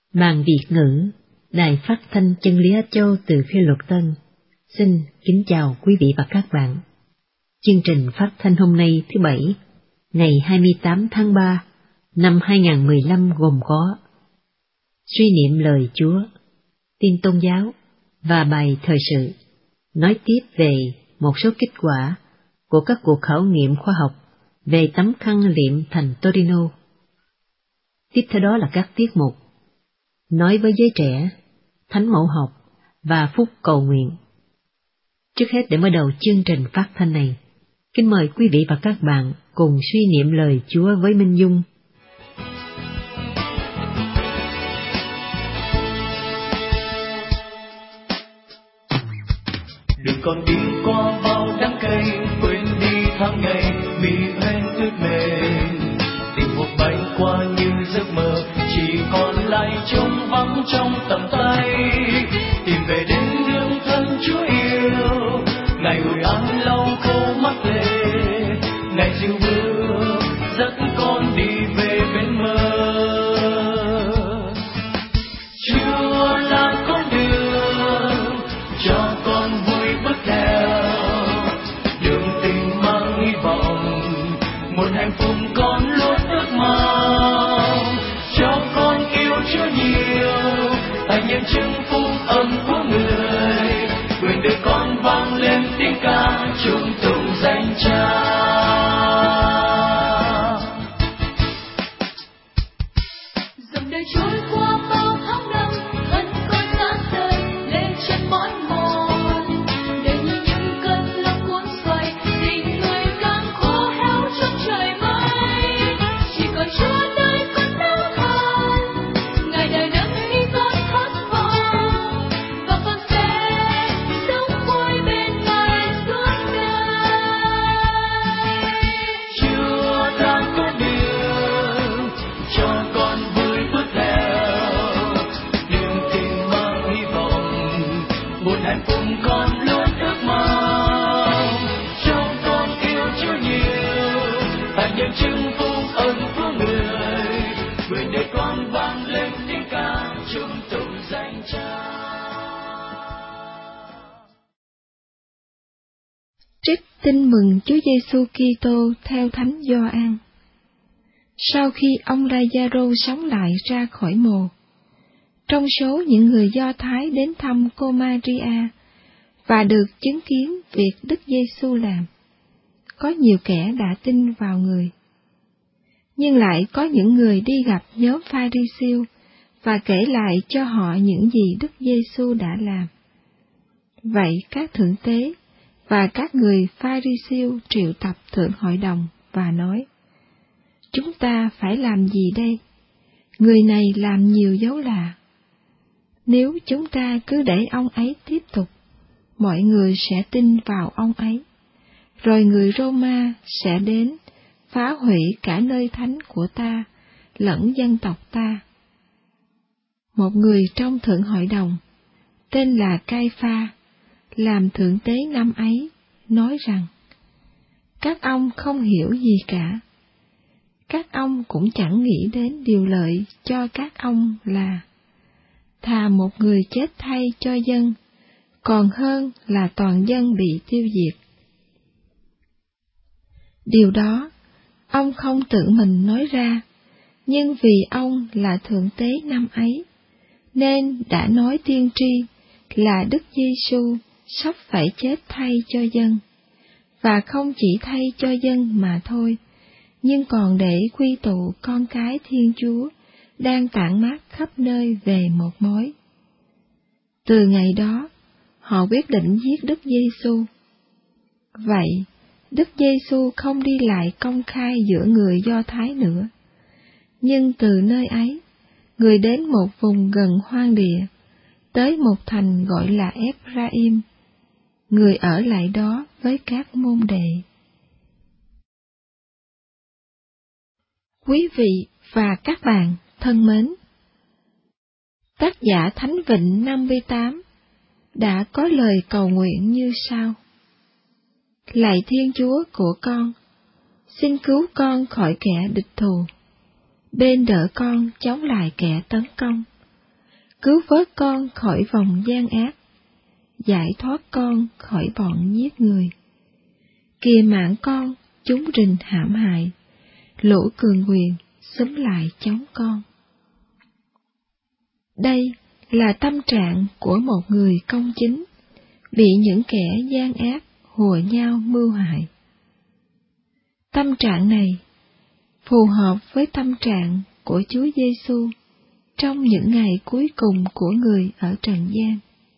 Màn Việt ngữ, Đài Phát thanh Chân lý Á Châu từ Phiên Luật Tân. Xin kính chào quý vị và các bạn. Chương trình phát thanh hôm nay thứ Bảy, ngày 28 tháng 3 năm 2015 gồm có suy niệm lời Chúa, tin tôn giáo và bài thời sự, nói tiếp về một số kết quả của các cuộc khảo nghiệm khoa học về tấm khăn liệm thành Torino. Tiếp theo đó là các tiết mục nói với giới trẻ, thánh mẫu học và phúc cầu nguyện. Trước hết, để mở đầu chương trình phát thanh này, kính mời quý vị và các bạn cùng suy niệm lời Chúa với Minh Dung. Đừng còn đi qua bao đắng cay, quên đi tháng ngày vì hoen ướt mềm. Tình một bay qua như giấc mơ, chỉ còn lại trống vắng trong tầm tay. Tìm về đến nương thân Chúa yêu, ngày hồi an lau khô mắt lệ, ngày dịu mưa dẫn con đi về bên mơ. Chúa là con đường cho con vui bước theo, đường tình mang hy vọng, một hạnh phúc con luôn ước mong. Cho con yêu Chúa nhiều, thành nhân chứng phúc âm của người, nguyện đời con vang lên tiếng ca chung tụng danh Cha. Dòng đời trôi qua bao tháng năm, thân con ngã rơi lên chân mỏi mòn, đời như những cơn lốc cuốn xoay, tình người càng khô héo trong trời mây. Chỉ còn Chúa nơi con đau khổ, ngày đời nâng đi con thất vọng, và con sẽ sống vui bên Ngài suốt đời. Chúa đang có đường cho con vui bước theo, đường tình mang hy vọng, một hạnh phúc con luôn ước mong. Cho con yêu Chúa nhiều, thành nhân chứng phúc âm của người, nguyện đời con vang lên tiếng ca chung tụng danh Cha. Trích Tin mừng Chúa Giêsu Kitô theo Thánh Gioan. Sau khi ông Lazaro sống lại ra khỏi mồ, trong số những người Do Thái đến thăm cô Maria và được chứng kiến việc Đức Giêsu làm, có nhiều kẻ đã tin vào người. Nhưng lại có những người đi gặp nhóm Pha-ri-siêu và kể lại cho họ những gì Đức Giêsu đã làm. Vậy các thượng tế và các người Pha-ri-siêu triệu tập thượng hội đồng và nói: Chúng ta phải làm gì đây? Người này làm nhiều dấu lạ. Nếu chúng ta cứ để ông ấy tiếp tục, mọi người sẽ tin vào ông ấy, rồi người Roma sẽ đến phá hủy cả nơi thánh của ta lẫn dân tộc ta. Một người trong thượng hội đồng, tên là Cai-pha, làm thượng tế năm ấy, nói rằng: Các ông không hiểu gì cả. Các ông cũng chẳng nghĩ đến điều lợi cho các ông là thà một người chết thay cho dân, còn hơn là toàn dân bị tiêu diệt. Điều đó, ông không tự mình nói ra, nhưng vì ông là thượng tế năm ấy, nên đã nói tiên tri là Đức Giêsu sắp phải chết thay cho dân, và không chỉ thay cho dân mà thôi, nhưng còn để quy tụ con cái Thiên Chúa đang tản mát khắp nơi về một mối. Từ ngày đó, họ quyết định giết Đức Giêsu. Vậy, Đức Giêsu không đi lại công khai giữa người Do Thái nữa, nhưng từ nơi ấy, người đến một vùng gần hoang địa, tới một thành gọi là Ephraim. Người ở lại đó với các môn đệ. Quý vị và các bạn thân mến, tác giả Thánh Vịnh 58 đã có lời cầu nguyện như sau: Lạy Thiên Chúa của con, xin cứu con khỏi kẻ địch thù, bên đỡ con chống lại kẻ tấn công, cứu vớt con khỏi vòng gian ác, giải thoát con khỏi bọn giết người. Kìa mạng con, chúng rình hãm hại, lũ cường quyền xúm lại chống con. Đây là tâm trạng của một người công chính, bị những kẻ gian ác hùa nhau mưu hại. Tâm trạng này phù hợp với tâm trạng của Chúa Giêsu trong những ngày cuối cùng của người ở trần gian.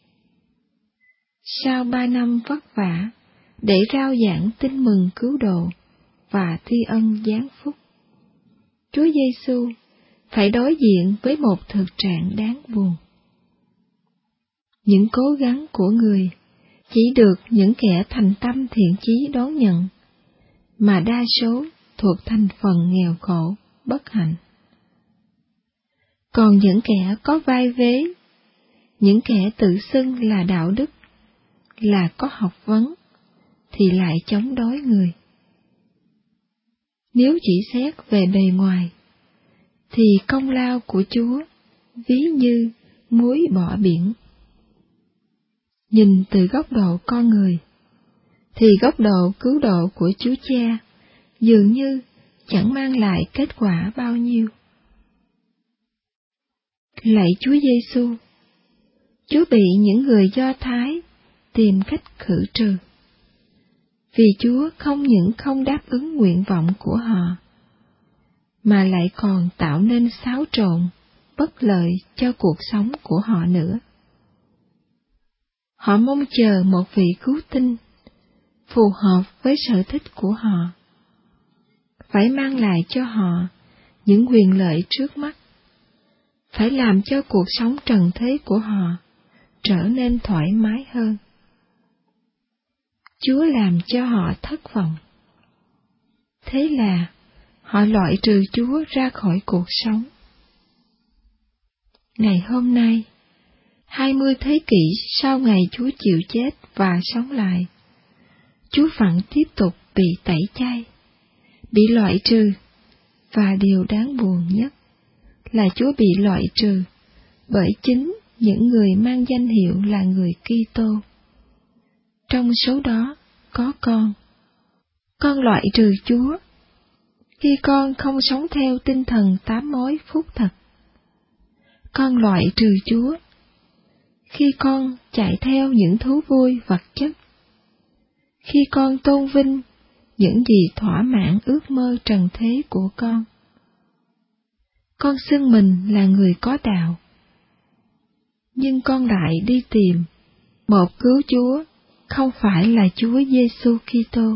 Sau 3 năm vất vả để rao giảng tin mừng cứu độ và thi ân giáng phúc, Chúa Giêsu phải đối diện với một thực trạng đáng buồn. Những cố gắng của người chỉ được những kẻ thành tâm thiện chí đón nhận, mà đa số thuộc thành phần nghèo khổ, bất hạnh. Còn những kẻ có vai vế, những kẻ tự xưng là đạo đức, là có học vấn, thì lại chống đối người. Nếu chỉ xét về bề ngoài, thì công lao của Chúa ví như muối bỏ biển. Nhìn từ góc độ con người, thì góc độ cứu độ của Chúa Cha dường như chẳng mang lại kết quả bao nhiêu. Lạy Chúa Giêsu, Chúa bị những người Do Thái tìm cách khử trừ, vì Chúa không những không đáp ứng nguyện vọng của họ, mà lại còn tạo nên xáo trộn, bất lợi cho cuộc sống của họ nữa. Họ mong chờ một vị cứu tinh phù hợp với sở thích của họ, phải mang lại cho họ những quyền lợi trước mắt, phải làm cho cuộc sống trần thế của họ trở nên thoải mái hơn. Chúa làm cho họ thất vọng. Thế là họ loại trừ Chúa ra khỏi cuộc sống. Ngày hôm nay, 20 thế kỷ sau ngày Chúa chịu chết và sống lại, Chúa vẫn tiếp tục bị tẩy chay, bị loại trừ, và điều đáng buồn nhất là Chúa bị loại trừ bởi chính những người mang danh hiệu là người Kitô. Trong số đó có con. Con loại trừ Chúa khi con không sống theo tinh thần 8 mối phúc thật. Con loại trừ Chúa khi con chạy theo những thú vui vật chất, khi con tôn vinh những gì thỏa mãn ước mơ trần thế của con. Con xưng mình là người có đạo, nhưng con lại đi tìm một cứu Chúa không phải là Chúa Giêsu Kitô.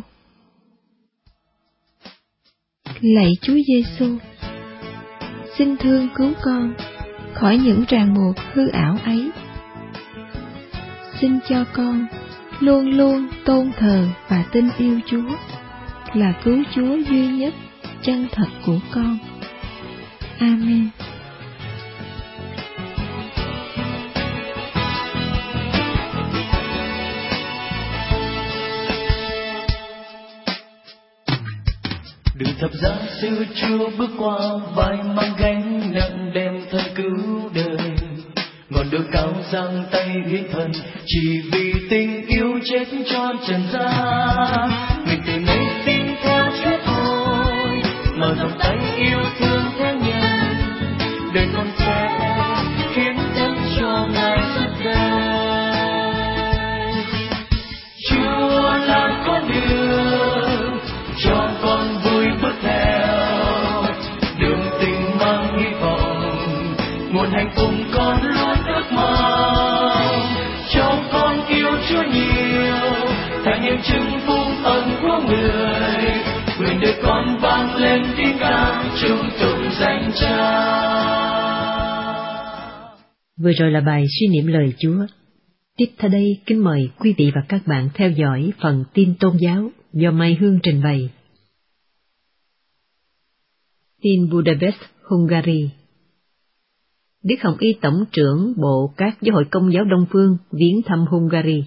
Lạy Chúa Giêsu, xin thương cứu con khỏi những ràng buộc hư ảo ấy. Xin cho con luôn luôn tôn thờ và tin yêu Chúa là cứu Chúa duy nhất chân thật của con. Amen. Đường thập giá siêu Chúa bước qua, vai mang gánh nặng đem thân cứu đời. Ngọn đồi cao giang tay hiến thân, chỉ vì tình yêu chết cho trần gian. Mình từ nay tin theo Chúa thôi, mở rộng tay yêu thương thế nhân. Đời con sẽ khiến thân cho Ngài rất đời. Chúa là con đường cho con vui bước theo, đường tình mang hy vọng, nguồn hạnh phúc con luôn ước mong. Cho con yêu Chúa nhiều, thành nghiệm chứng phúc ân của người, nguyện đời con vang lên tiếng ca chung tụng danh Cha. Vừa rồi là bài suy niệm lời Chúa. Tiếp theo đây, kính mời quý vị và các bạn theo dõi phần tin tôn giáo do Mai Hương trình bày. Tin Budapest, Hungary. Đức Hồng Y Tổng trưởng Bộ các Giáo hội Công giáo Đông Phương viếng thăm Hungary.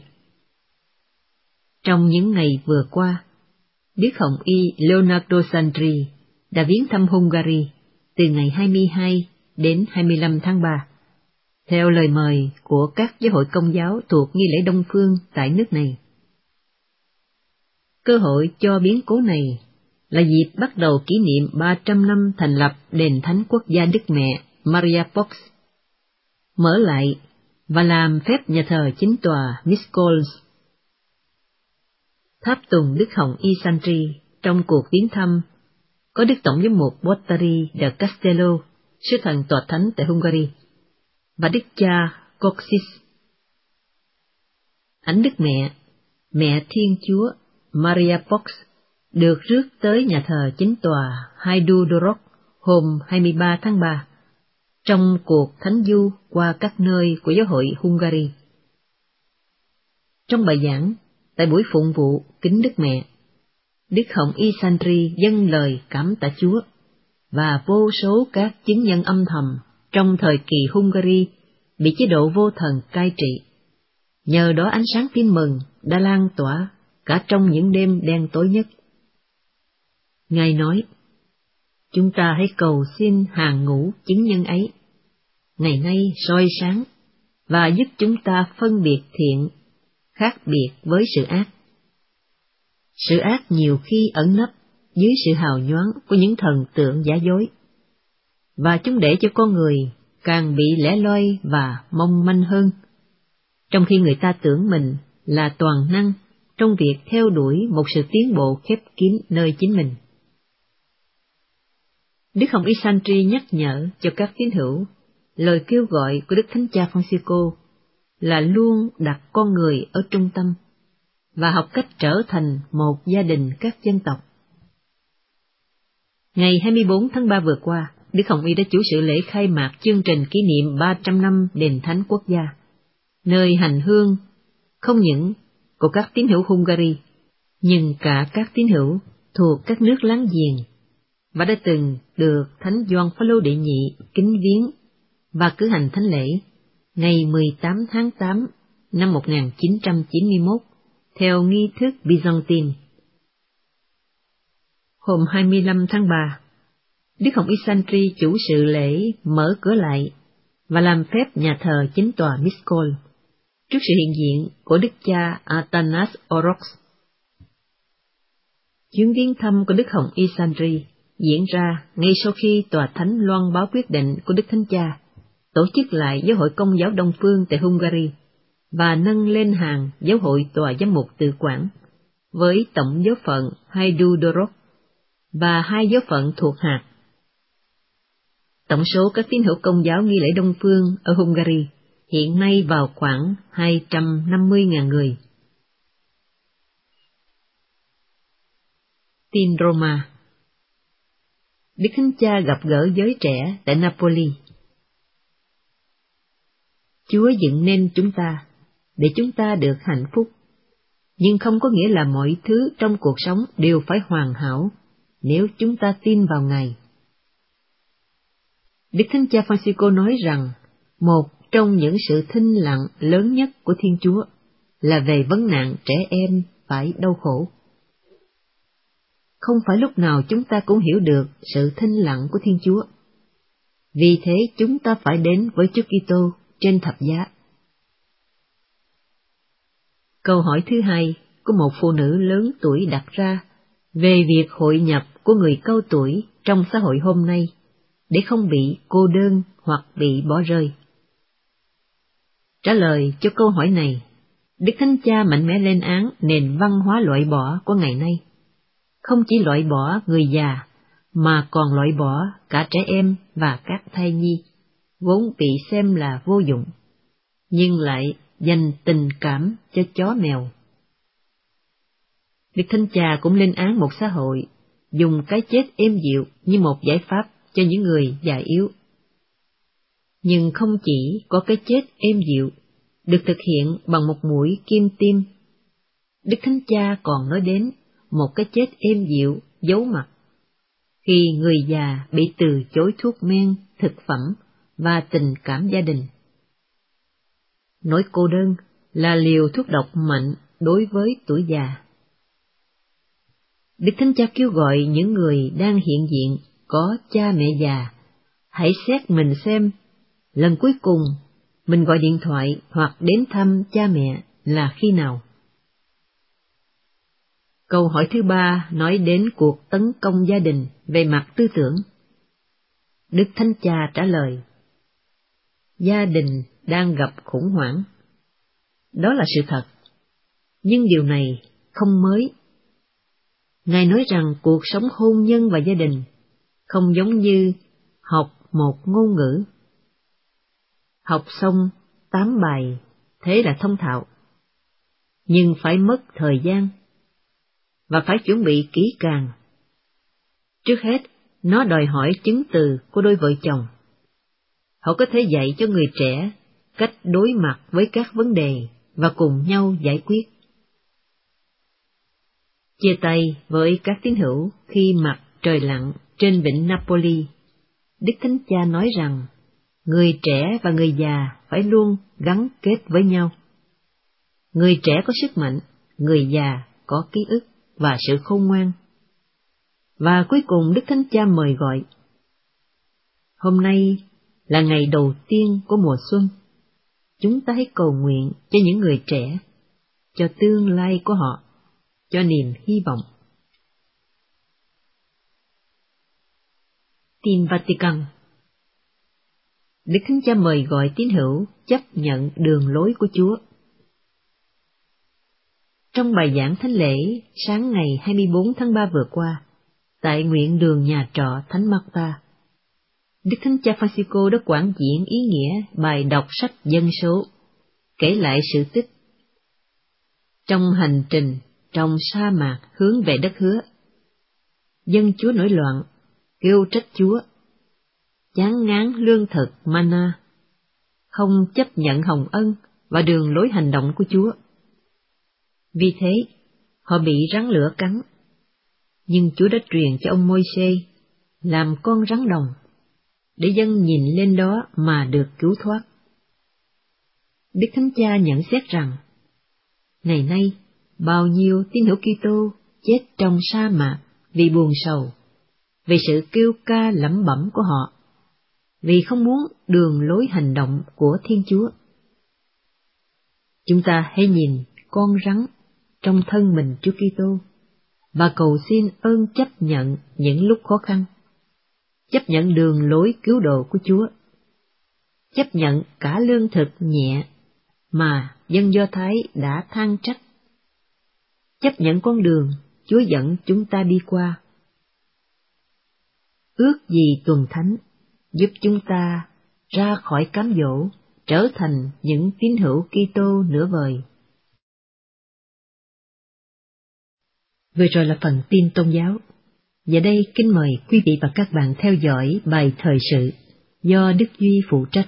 Trong những ngày vừa qua, Đức Hồng Y Leonardo Sandri đã viếng thăm Hungary từ ngày 22 đến 25 tháng 3, theo lời mời của các giáo hội Công giáo thuộc nghi lễ Đông phương tại nước này. Cơ hội cho biến cố này là dịp bắt đầu kỷ niệm 300 năm thành lập Đền Thánh Quốc gia Đức Mẹ Maria Box, mở lại và làm phép nhà thờ chính tòa Miskolc. Tháp tùng Đức Hồng Y Santri trong cuộc viếng thăm có Đức Tổng giám mục Bottari de Castello, sứ thần tòa thánh tại Hungary, và Đức cha Coxis. Ảnh Đức Mẹ, Mẹ Thiên Chúa Maria Box được rước tới nhà thờ chính tòa Hajdú-Dorog hôm 23 tháng 3 trong cuộc thánh du qua các nơi của giáo hội Hungary. Trong bài giảng tại buổi phụng vụ kính Đức Mẹ, Đức Hồng Y Santri dâng lời cảm tạ Chúa và vô số các chứng nhân âm thầm trong thời kỳ Hungary bị chế độ vô thần cai trị. Nhờ đó ánh sáng tin mừng đã lan tỏa cả trong những đêm đen tối nhất. Ngài nói, chúng ta hãy cầu xin hàng ngũ chứng nhân ấy, ngày nay soi sáng và giúp chúng ta phân biệt thiện, khác biệt với sự ác. Sự ác nhiều khi ẩn nấp dưới sự hào nhoáng của những thần tượng giả dối, và chúng để cho con người càng bị lẻ loi và mong manh hơn, trong khi người ta tưởng mình là toàn năng trong việc theo đuổi một sự tiến bộ khép kín nơi chính mình. Đức Hồng Y Santri nhắc nhở cho các tín hữu lời kêu gọi của Đức Thánh Cha Francisco là luôn đặt con người ở trung tâm và học cách trở thành một gia đình các dân tộc. Ngày 24 tháng 3 vừa qua, Đức Hồng Y đã chủ sự lễ khai mạc chương trình kỷ niệm 300 năm Đền Thánh Quốc gia, nơi hành hương không những của các tín hữu Hungary, nhưng cả các tín hữu thuộc các nước láng giềng, và đã từng được Thánh Gioan Phaolô đệ nhị kính viếng và cử hành thánh lễ ngày 18 tháng 8 năm 1991 theo nghi thức Byzantine. Hôm 25 tháng 3, Đức Hồng Y Santri chủ sự lễ mở cửa lại và làm phép nhà thờ chính tòa Miskolc trước sự hiện diện của Đức cha Atanas Orox. Chuyến viếng thăm của Đức Hồng Y Santri diễn ra ngay sau khi tòa thánh loan báo quyết định của Đức Thánh Cha tổ chức lại giáo hội Công giáo Đông phương tại Hungary và nâng lên hàng giáo hội tòa giám mục tự quản với tổng giáo phận Hajdú-Dorog và 2 giáo phận thuộc hạt. Tổng số các tín hữu Công giáo nghi lễ Đông phương ở Hungary hiện nay vào khoảng 250.000 người. Tin Roma. Đức Thánh Cha gặp gỡ giới trẻ tại Napoli. Chúa dựng nên chúng ta để chúng ta được hạnh phúc, nhưng không có nghĩa là mọi thứ trong cuộc sống đều phải hoàn hảo nếu chúng ta tin vào Ngài. Đức Thánh Cha Francisco nói rằng một trong những sự thinh lặng lớn nhất của Thiên Chúa là về vấn nạn trẻ em phải đau khổ. Không phải lúc nào chúng ta cũng hiểu được sự thinh lặng của Thiên Chúa. Vì thế chúng ta phải đến với Chúa Kitô trên thập giá. Câu hỏi thứ hai của một phụ nữ lớn tuổi đặt ra về việc hội nhập của người cao tuổi trong xã hội hôm nay để không bị cô đơn hoặc bị bỏ rơi. Trả lời cho câu hỏi này, Đức Thánh Cha mạnh mẽ lên án nền văn hóa loại bỏ của ngày nay. Không chỉ loại bỏ người già, mà còn loại bỏ cả trẻ em và các thai nhi, vốn bị xem là vô dụng, nhưng lại dành tình cảm cho chó mèo. Đức Thánh Cha cũng lên án một xã hội dùng cái chết êm dịu như một giải pháp cho những người già yếu. Nhưng không chỉ có cái chết êm dịu được thực hiện bằng một mũi kim tiêm, Đức Thánh Cha còn nói đến một cái chết êm dịu giấu mặt, khi người già bị từ chối thuốc men, thực phẩm và tình cảm gia đình. Nỗi cô đơn là liều thuốc độc mạnh đối với tuổi già. Đức Thánh Cha kêu gọi những người đang hiện diện có cha mẹ già hãy xét mình xem lần cuối cùng mình gọi điện thoại hoặc đến thăm cha mẹ là khi nào? Câu hỏi thứ ba nói đến cuộc tấn công gia đình về mặt tư tưởng. Đức Thánh Cha trả lời: gia đình đang gặp khủng hoảng. Đó là sự thật, nhưng điều này không mới. Ngài nói rằng cuộc sống hôn nhân và gia đình không giống như học một ngôn ngữ. Học xong 8 bài, thế là thông thạo. Nhưng phải mất thời gian, và phải chuẩn bị kỹ càng. Trước hết, nó đòi hỏi chứng từ của đôi vợ chồng. Họ có thể dạy cho người trẻ cách đối mặt với các vấn đề và cùng nhau giải quyết. Chia tay với các tín hữu khi mặt trời lặn trên vịnh Napoli, Đức Thánh Cha nói rằng người trẻ và người già phải luôn gắn kết với nhau. Người trẻ có sức mạnh, người già có ký ức và sự khôn ngoan. Và cuối cùng Đức Thánh Cha mời gọi: hôm nay là ngày đầu tiên của mùa xuân. Chúng ta hãy cầu nguyện cho những người trẻ, cho tương lai của họ, cho niềm hy vọng. Tin Vatican. Đức Thánh Cha mời gọi tín hữu chấp nhận đường lối của Chúa. Trong bài giảng thánh lễ sáng ngày 24 tháng 3 vừa qua, tại nguyện đường nhà trọ Thánh Marta, Đức Thánh Cha Francisco đã quảng diễn ý nghĩa bài đọc sách Dân số, kể lại sự tích. Trong hành trình trong sa mạc hướng về đất hứa, dân Chúa nổi loạn, kêu trách Chúa, chán ngán lương thực mana, không chấp nhận hồng ân và đường lối hành động của Chúa. Vì thế, họ bị rắn lửa cắn, nhưng Chúa đã truyền cho ông Môi-se làm con rắn đồng, để dân nhìn lên đó mà được cứu thoát. Đức Thánh Cha nhận xét rằng, ngày nay, bao nhiêu tín hữu Kitô chết trong sa mạc vì buồn sầu, vì sự kêu ca lẩm bẩm của họ, vì không muốn đường lối hành động của Thiên Chúa. Chúng ta hãy nhìn con rắn trong thân mình Chúa Kitô và cầu xin ơn chấp nhận những lúc khó khăn, chấp nhận đường lối cứu độ của Chúa, chấp nhận cả lương thực nhẹ mà dân Do Thái đã than trách, chấp nhận con đường Chúa dẫn chúng ta đi qua. Ước gì tuần thánh giúp chúng ta ra khỏi cám dỗ, trở thành những tín hữu Kitô nửa vời. Vừa rồi là phần tin tôn giáo. Giờ đây kính mời quý vị và các bạn theo dõi bài thời sự do Đức Duy phụ trách.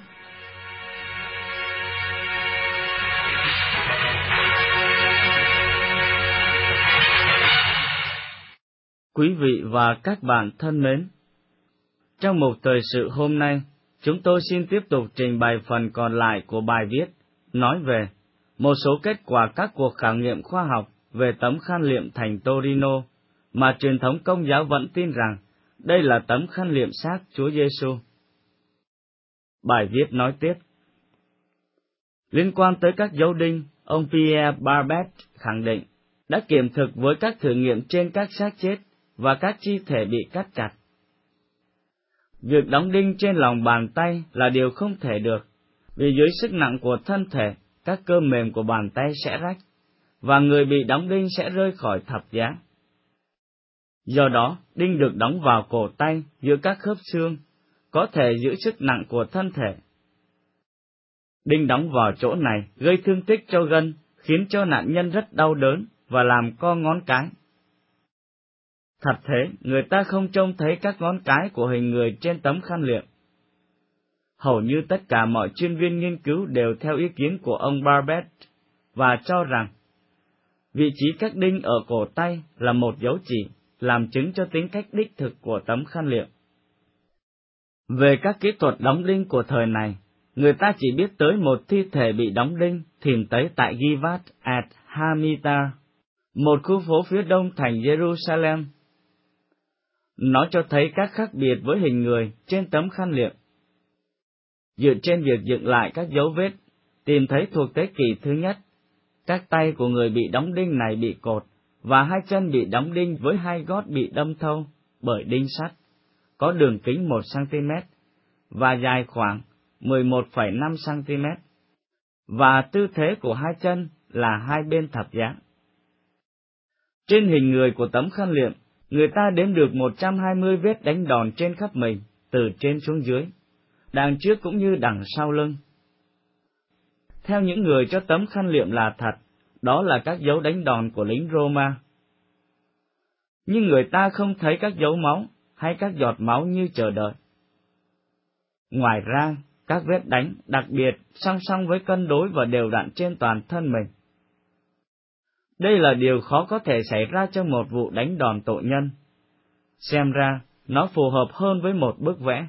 Quý vị và các bạn thân mến, trong mục thời sự hôm nay, chúng tôi xin tiếp tục trình bày phần còn lại của bài viết, nói về một số kết quả các cuộc khảo nghiệm khoa học về tấm khăn liệm thành Torino, mà truyền thống Công giáo vẫn tin rằng đây là tấm khăn liệm xác Chúa Giêsu. Bài viết nói tiếp: liên quan tới các dấu đinh, ông Pierre Barbet khẳng định đã kiểm thực với các thử nghiệm trên các xác chết và các chi thể bị cắt chặt. Việc đóng đinh trên lòng bàn tay là điều không thể được, vì dưới sức nặng của thân thể, các cơ mềm của bàn tay sẽ rách, và người bị đóng đinh sẽ rơi khỏi thập giá. Do đó, đinh được đóng vào cổ tay giữa các khớp xương, có thể giữ sức nặng của thân thể. Đinh đóng vào chỗ này gây thương tích cho gân, khiến cho nạn nhân rất đau đớn và làm co ngón cái. Thật thế, người ta không trông thấy các ngón cái của hình người trên tấm khăn liệm. Hầu như tất cả mọi chuyên viên nghiên cứu đều theo ý kiến của ông Barbet và cho rằng vị trí các đinh ở cổ tay là một dấu chỉ, làm chứng cho tính cách đích thực của tấm khăn liệm. Về các kỹ thuật đóng đinh của thời này, người ta chỉ biết tới một thi thể bị đóng đinh tìm thấy tại Givat ad Hamita, một khu phố phía đông thành Jerusalem. Nó cho thấy các khác biệt với hình người trên tấm khăn liệm. dựa trên việc dựng lại các dấu vết, tìm thấy thuộc thế kỷ thứ nhất, các tay của người bị đóng đinh này bị cột, và hai chân bị đóng đinh với hai gót bị đâm thâu bởi đinh sắt, có đường kính 1 cm và dài khoảng 11,5 cm, và tư thế của hai chân là hai bên thập giá. Trên hình người của tấm khăn liệm, người ta đếm được 120 vết đánh đòn trên khắp mình, từ trên xuống dưới, đằng trước cũng như đằng sau lưng. Theo những người cho tấm khăn liệm là thật, đó là các dấu đánh đòn của lính Roma. Nhưng người ta không thấy các dấu máu hay các giọt máu như chờ đợi. Ngoài ra, các vết đánh đặc biệt song song với cân đối và đều đặn trên toàn thân mình. Đây là điều khó có thể xảy ra trong một vụ đánh đòn tội nhân. Xem ra, nó phù hợp hơn với một bức vẽ.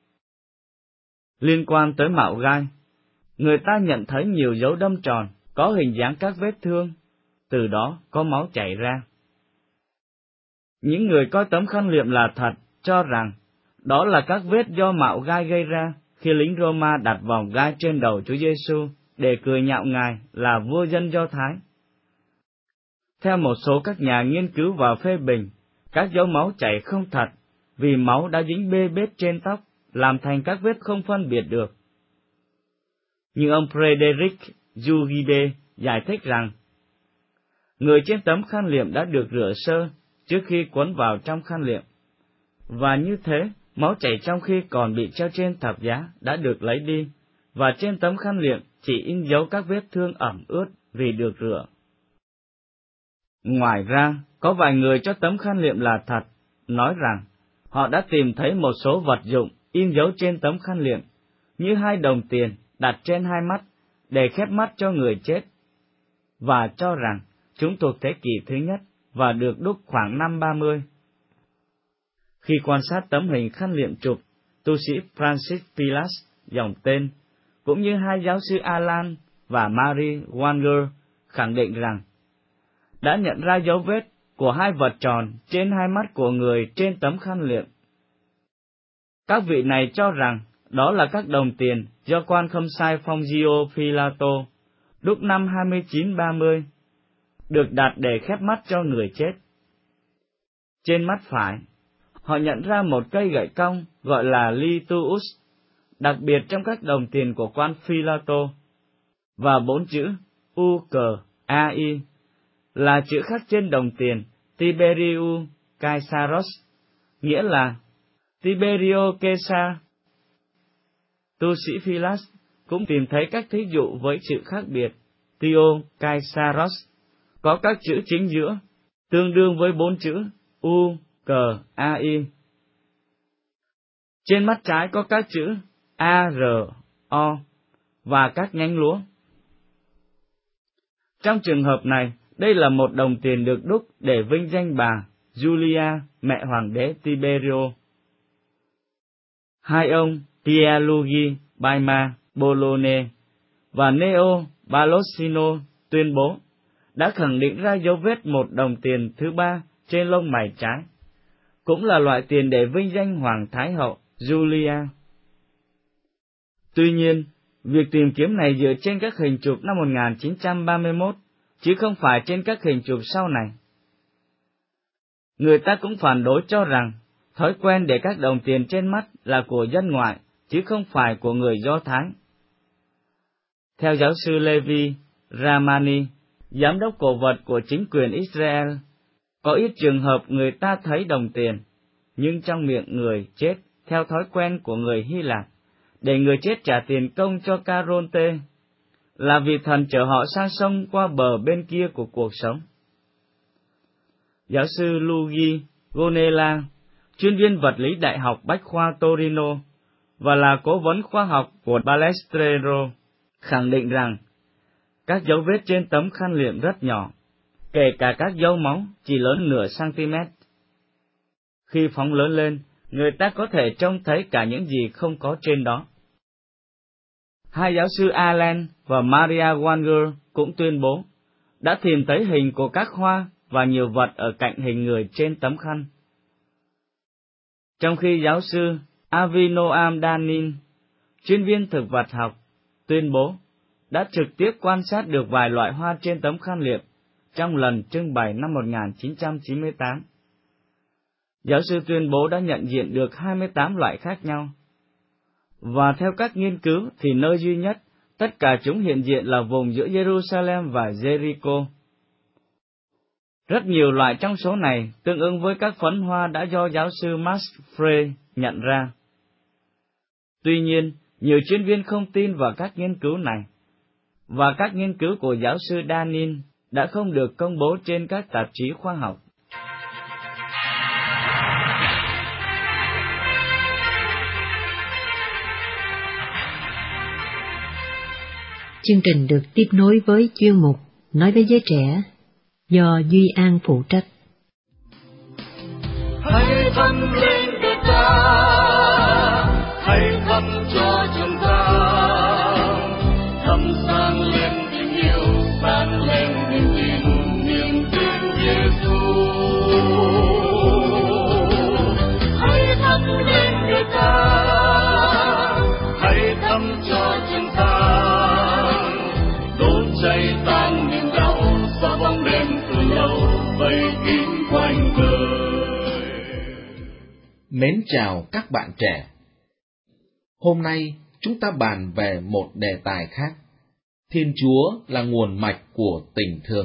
Liên quan tới mạo gai, người ta nhận thấy nhiều dấu đâm tròn, có hình dáng các vết thương, từ đó có máu chảy ra. Những người coi tấm khăn liệm là thật cho rằng đó là các vết do mạo gai gây ra khi lính Roma đặt vòng gai trên đầu Chúa Giêsu để cười nhạo Ngài là vua dân Do Thái. Theo một số các nhà nghiên cứu và phê bình, các dấu máu chảy không thật vì máu đã dính bê bết trên tóc, làm thành các vết không phân biệt được. Nhưng ông Frederick Jugibe giải thích rằng, người trên tấm khăn liệm đã được rửa sơ trước khi quấn vào trong khăn liệm, và như thế, máu chảy trong khi còn bị treo trên thập giá đã được lấy đi, và trên tấm khăn liệm chỉ in dấu các vết thương ẩm ướt vì được rửa. Ngoài ra, có vài người cho tấm khăn liệm là thật, nói rằng họ đã tìm thấy một số vật dụng in dấu trên tấm khăn liệm, như 2 đồng tiền đặt trên 2 mắt để khép mắt cho người chết, và cho rằng chúng thuộc thế kỷ thứ nhất và được đúc khoảng năm 30. Khi quan sát tấm hình khăn liệm chụp, tu sĩ Francis Pilas dòng tên, cũng như hai giáo sư Alan và Mary Wanger khẳng định rằng đã nhận ra dấu vết của 2 vật tròn trên 2 mắt của người trên tấm khăn liệm. Các vị này cho rằng đó là các đồng tiền do quan khâm sai Fontgio Pilato đúc năm 2930, được đặt để khép mắt cho người chết. Trên mắt phải, họ nhận ra một cây gậy cong gọi là lituus, đặc biệt trong các đồng tiền của quan Pilato, và 4 chữ UCAI là chữ khắc trên đồng tiền Tiberiu Caesaros, nghĩa là Tiberio Caesar. Tu sĩ Philas cũng tìm thấy các thí dụ với chữ khác biệt Tio Caesaros, có các chữ chính giữa, tương đương với 4 chữ UCAI. Trên mắt trái có các chữ ARO và các nhánh lúa. Trong trường hợp này, đây là một đồng tiền được đúc để vinh danh bà Julia, mẹ hoàng đế Tiberio. Hai ông Pierluigi Baima Bologna và Neo Balossino tuyên bố đã khẳng định ra dấu vết một đồng tiền thứ 3 trên lông mày trái, cũng là loại tiền để vinh danh Hoàng Thái hậu Julia. Tuy nhiên, việc tìm kiếm này dựa trên các hình chụp năm 1931, chứ không phải trên các hình chụp sau này. Người ta cũng phản đối cho rằng, thói quen để các đồng tiền trên mắt là của dân ngoại, chứ không phải của người Do Thái. Theo giáo sư Levi Ramani, giám đốc cổ vật của chính quyền Israel, có ít trường hợp người ta thấy đồng tiền, nhưng trong miệng người chết, theo thói quen của người Hy Lạp, để người chết trả tiền công cho Caronte, là vì thần chở họ sang sông qua bờ bên kia của cuộc sống. Giáo sư Luigi Gonella, chuyên viên vật lý Đại học Bách khoa Torino và là cố vấn khoa học của Balestrero, khẳng định rằng các dấu vết trên tấm khăn liệm rất nhỏ, kể cả các dấu máu chỉ lớn nửa cm. Khi phóng lớn lên, người ta có thể trông thấy cả những gì không có trên đó. Hai giáo sư Allen và Maria Wanger cũng tuyên bố đã tìm thấy hình của các hoa và nhiều vật ở cạnh hình người trên tấm khăn. Trong khi giáo sư Avinoam Danin, chuyên viên thực vật học, tuyên bố đã trực tiếp quan sát được vài loại hoa trên tấm khăn liệm trong lần trưng bày năm 1998. Giáo sư tuyên bố đã nhận diện được 28 loại khác nhau. Và theo các nghiên cứu thì nơi duy nhất tất cả chúng hiện diện là vùng giữa Jerusalem và Jericho. Rất nhiều loại trong số này tương ứng với các phấn hoa đã do giáo sư Max Frey nhận ra. Tuy nhiên, nhiều chuyên viên không tin vào các nghiên cứu này, và các nghiên cứu của giáo sư Danin đã không được công bố trên các tạp chí khoa học. Chương trình được tiếp nối với chuyên mục Nói với giới trẻ do Duy An phụ trách. Hãy thắp lên đời ta, hãy thắp cho chúng ta, thắp sáng lên tình yêu, sáng lên niềm tin, niềm tin Giêsu. Hãy thắp lên đời ta, hãy thắp cho chúng ta, đốt cháy tan niềm đau, xóa bóng đêm từ lâu vây kín quanh đời. Mến chào các bạn trẻ. Hôm nay chúng ta bàn về một đề tài khác. Thiên Chúa là nguồn mạch của tình thương.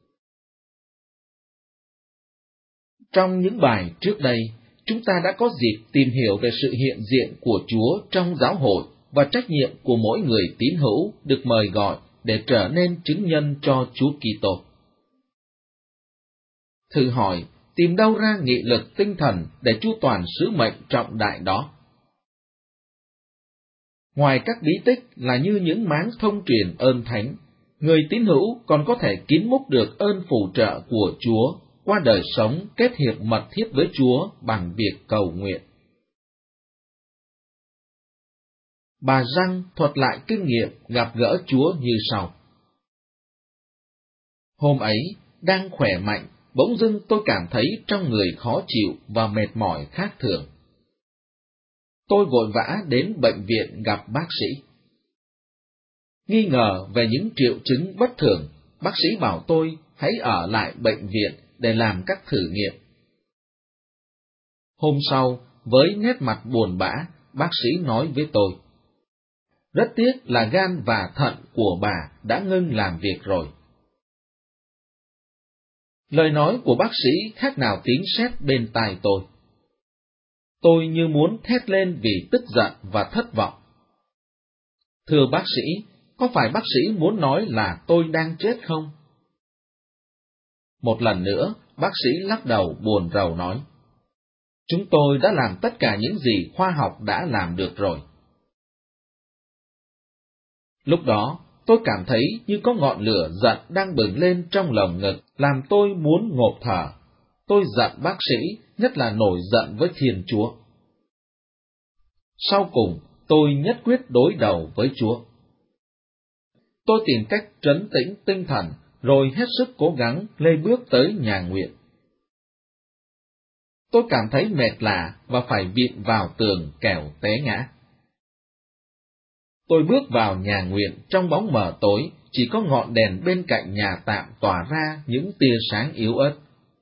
Trong những bài trước đây, chúng ta đã có dịp tìm hiểu về sự hiện diện của Chúa trong giáo hội và trách nhiệm của mỗi người tín hữu được mời gọi để trở nên chứng nhân cho Chúa Kitô. Thử hỏi, tìm đâu ra nghị lực tinh thần để chu toàn sứ mệnh trọng đại đó? Ngoài các bí tích là như những máng thông truyền ơn thánh, người tín hữu còn có thể kín múc được ơn phù trợ của Chúa qua đời sống kết hiệp mật thiết với Chúa bằng việc cầu nguyện. Bà Răng thuật lại kinh nghiệm gặp gỡ Chúa như sau. Hôm ấy, đang khỏe mạnh, bỗng dưng tôi cảm thấy trong người khó chịu và mệt mỏi khác thường. Tôi vội vã đến bệnh viện gặp bác sĩ. Nghi ngờ về những triệu chứng bất thường, bác sĩ bảo tôi hãy ở lại bệnh viện để làm các thử nghiệm. Hôm sau, với nét mặt buồn bã, bác sĩ nói với tôi: rất tiếc là gan và thận của bà đã ngưng làm việc rồi. Lời nói của bác sĩ khác nào tiếng sét bên tai tôi. Tôi như muốn thét lên vì tức giận và thất vọng. Thưa bác sĩ, có phải bác sĩ muốn nói là tôi đang chết không? Một lần nữa, bác sĩ lắc đầu buồn rầu nói: chúng tôi đã làm tất cả những gì khoa học đã làm được rồi. Lúc đó, tôi cảm thấy như có ngọn lửa giận đang bừng lên trong lồng ngực, làm tôi muốn ngộp thở. Tôi giận bác sĩ, nhất là nổi giận với Thiên Chúa. Sau cùng, tôi nhất quyết đối đầu với Chúa. Tôi tìm cách trấn tĩnh tinh thần, rồi hết sức cố gắng lê bước tới nhà nguyện. Tôi cảm thấy mệt lả và phải vịn vào tường kẻo té ngã. Tôi bước vào nhà nguyện trong bóng mờ tối, chỉ có ngọn đèn bên cạnh nhà tạm tỏa ra những tia sáng yếu ớt.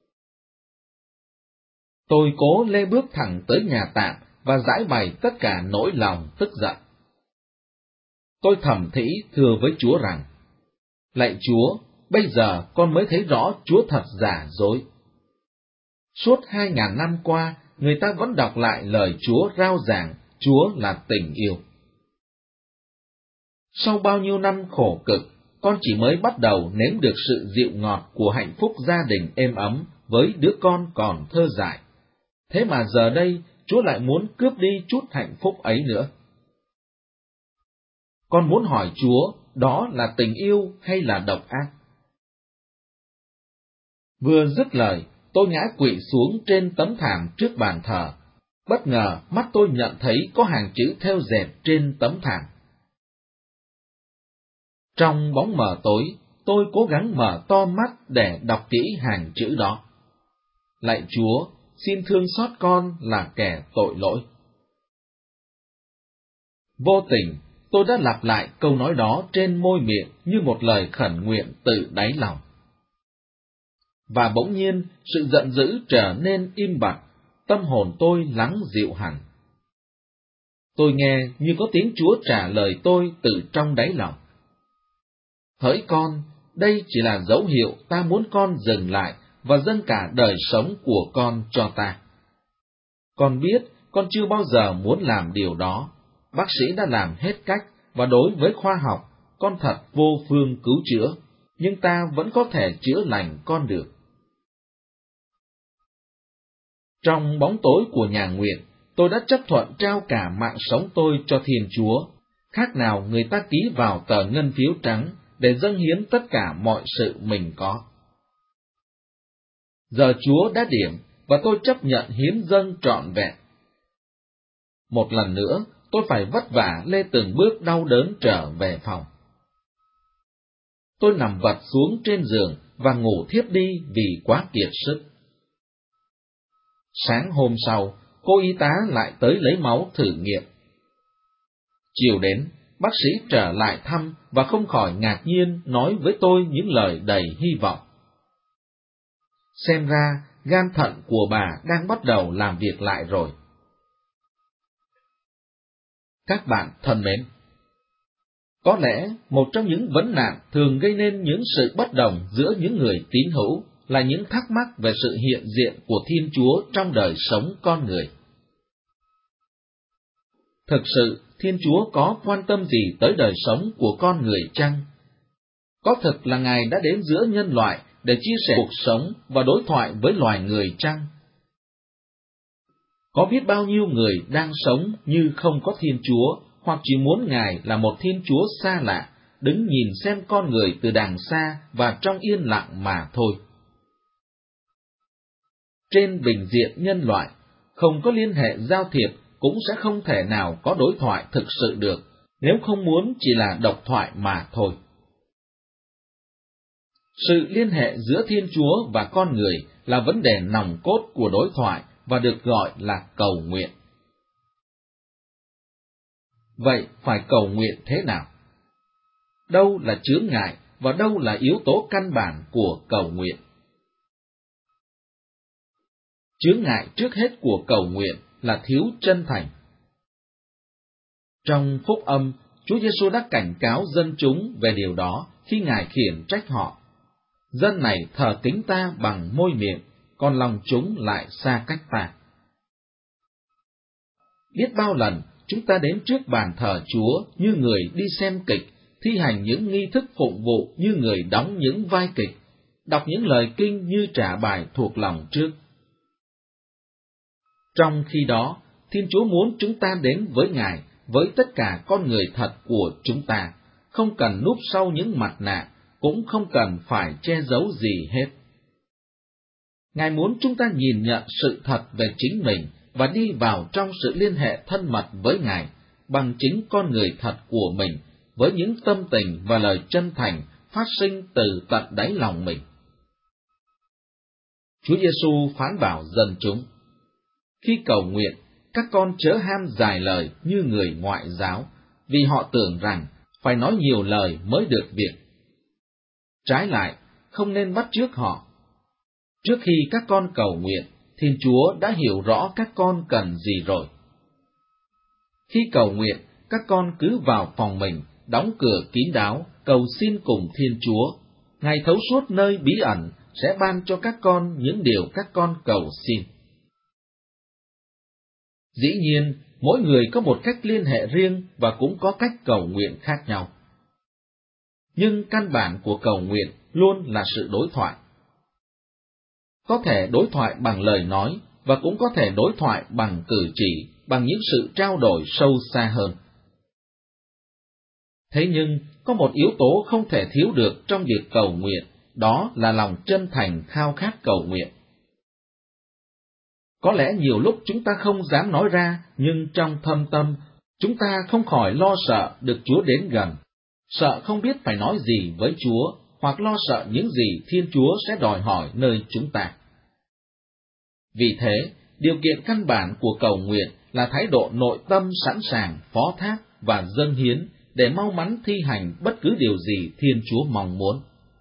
Tôi cố lê bước thẳng tới nhà tạm và giải bày tất cả nỗi lòng tức giận. Tôi thầm thỉ thưa với Chúa rằng: lạy Chúa, bây giờ con mới thấy rõ Chúa thật giả dối. Suốt 2000 năm qua, người ta vẫn đọc lại lời Chúa rao giảng Chúa là tình yêu. Sau bao nhiêu năm khổ cực, con chỉ mới bắt đầu nếm được sự dịu ngọt của hạnh phúc gia đình êm ấm với đứa con còn thơ dại. Thế mà giờ đây, Chúa lại muốn cướp đi chút hạnh phúc ấy nữa. Con muốn hỏi Chúa, đó là tình yêu hay là độc ác? Vừa dứt lời, tôi ngã quỵ xuống trên tấm thảm trước bàn thờ. Bất ngờ, mắt tôi nhận thấy có hàng chữ thêu dệt trên tấm thảm. Trong bóng mờ tối, tôi cố gắng mở to mắt để đọc kỹ hàng chữ đó. Lạy Chúa, xin thương xót con là kẻ tội lỗi. Vô tình, tôi đã lặp lại câu nói đó trên môi miệng như một lời khẩn nguyện từ đáy lòng. Và bỗng nhiên, sự giận dữ trở nên im bặt, tâm hồn tôi lắng dịu hẳn. Tôi nghe như có tiếng Chúa trả lời tôi từ trong đáy lòng. Hỡi con, đây chỉ là dấu hiệu ta muốn con dừng lại và dâng cả đời sống của con cho ta. Con biết con chưa bao giờ muốn làm điều đó. Bác sĩ đã làm hết cách, và đối với khoa học, con thật vô phương cứu chữa, nhưng ta vẫn có thể chữa lành con được. Trong bóng tối của nhà nguyện, tôi đã chấp thuận trao cả mạng sống tôi cho Thiên Chúa, khác nào người ta ký vào tờ ngân phiếu trắng để dâng hiến tất cả mọi sự mình có. Giờ Chúa đã điểm, và tôi chấp nhận hiến dâng trọn vẹn. Một lần nữa, tôi phải vất vả lê từng bước đau đớn trở về phòng. Tôi nằm vật xuống trên giường và ngủ thiếp đi vì quá kiệt sức. Sáng hôm sau, cô y tá lại tới lấy máu thử nghiệm. Chiều đến, bác sĩ trở lại thăm và không khỏi ngạc nhiên nói với tôi những lời đầy hy vọng. Xem ra, gan thận của bà đang bắt đầu làm việc lại rồi. Các bạn thân mến, có lẽ một trong những vấn nạn thường gây nên những sự bất đồng giữa những người tín hữu là những thắc mắc về sự hiện diện của Thiên Chúa trong đời sống con người. Thực sự, Thiên Chúa có quan tâm gì tới đời sống của con người chăng? Có thực là Ngài đã đến giữa nhân loại để chia sẻ cuộc sống và đối thoại với loài người chăng? Có biết bao nhiêu người đang sống như không có Thiên Chúa, hoặc chỉ muốn Ngài là một Thiên Chúa xa lạ, đứng nhìn xem con người từ đàng xa và trong yên lặng mà thôi. Trên bình diện nhân loại, không có liên hệ giao thiệp cũng sẽ không thể nào có đối thoại thực sự được, nếu không muốn chỉ là độc thoại mà thôi. Sự liên hệ giữa Thiên Chúa và con người là vấn đề nòng cốt của đối thoại và được gọi là cầu nguyện. Vậy phải cầu nguyện thế nào? Đâu là chướng ngại và đâu là yếu tố căn bản của cầu nguyện? Chướng ngại trước hết của cầu nguyện là thiếu chân thành. Trong phúc âm, Chúa Giêsu đã cảnh cáo dân chúng về điều đó khi Ngài khiển trách họ. Dân này thờ kính ta bằng môi miệng, còn lòng chúng lại xa cách ta. Biết bao lần chúng ta đến trước bàn thờ Chúa như người đi xem kịch, thi hành những nghi thức phụng vụ như người đóng những vai kịch, đọc những lời kinh như trả bài thuộc lòng trước. Trong khi đó, Thiên Chúa muốn chúng ta đến với Ngài, với tất cả con người thật của chúng ta, không cần núp sau những mặt nạ, cũng không cần phải che giấu gì hết. Ngài muốn chúng ta nhìn nhận sự thật về chính mình và đi vào trong sự liên hệ thân mật với Ngài bằng chính con người thật của mình, với những tâm tình và lời chân thành phát sinh từ tận đáy lòng mình. Chúa Giêsu phán bảo dân chúng: khi cầu nguyện, các con chớ ham dài lời như người ngoại giáo, vì họ tưởng rằng phải nói nhiều lời mới được việc. Trái lại, không nên bắt chước họ. Trước khi các con cầu nguyện, Thiên Chúa đã hiểu rõ các con cần gì rồi. Khi cầu nguyện, các con cứ vào phòng mình, đóng cửa kín đáo, cầu xin cùng Thiên Chúa. Ngài thấu suốt nơi bí ẩn sẽ ban cho các con những điều các con cầu xin. Dĩ nhiên, mỗi người có một cách liên hệ riêng và cũng có cách cầu nguyện khác nhau. Nhưng căn bản của cầu nguyện luôn là sự đối thoại. Có thể đối thoại bằng lời nói và cũng có thể đối thoại bằng cử chỉ, bằng những sự trao đổi sâu xa hơn. Thế nhưng, có một yếu tố không thể thiếu được trong việc cầu nguyện, đó là lòng chân thành khao khát cầu nguyện. Có lẽ nhiều lúc chúng ta không dám nói ra, nhưng trong thâm tâm, chúng ta không khỏi lo sợ được Chúa đến gần, sợ không biết phải nói gì với Chúa, hoặc lo sợ những gì Thiên Chúa sẽ đòi hỏi nơi chúng ta. Vì thế, điều kiện căn bản của cầu nguyện là thái độ nội tâm sẵn sàng phó thác và dâng hiến để mau mắn thi hành bất cứ điều gì Thiên Chúa mong muốn.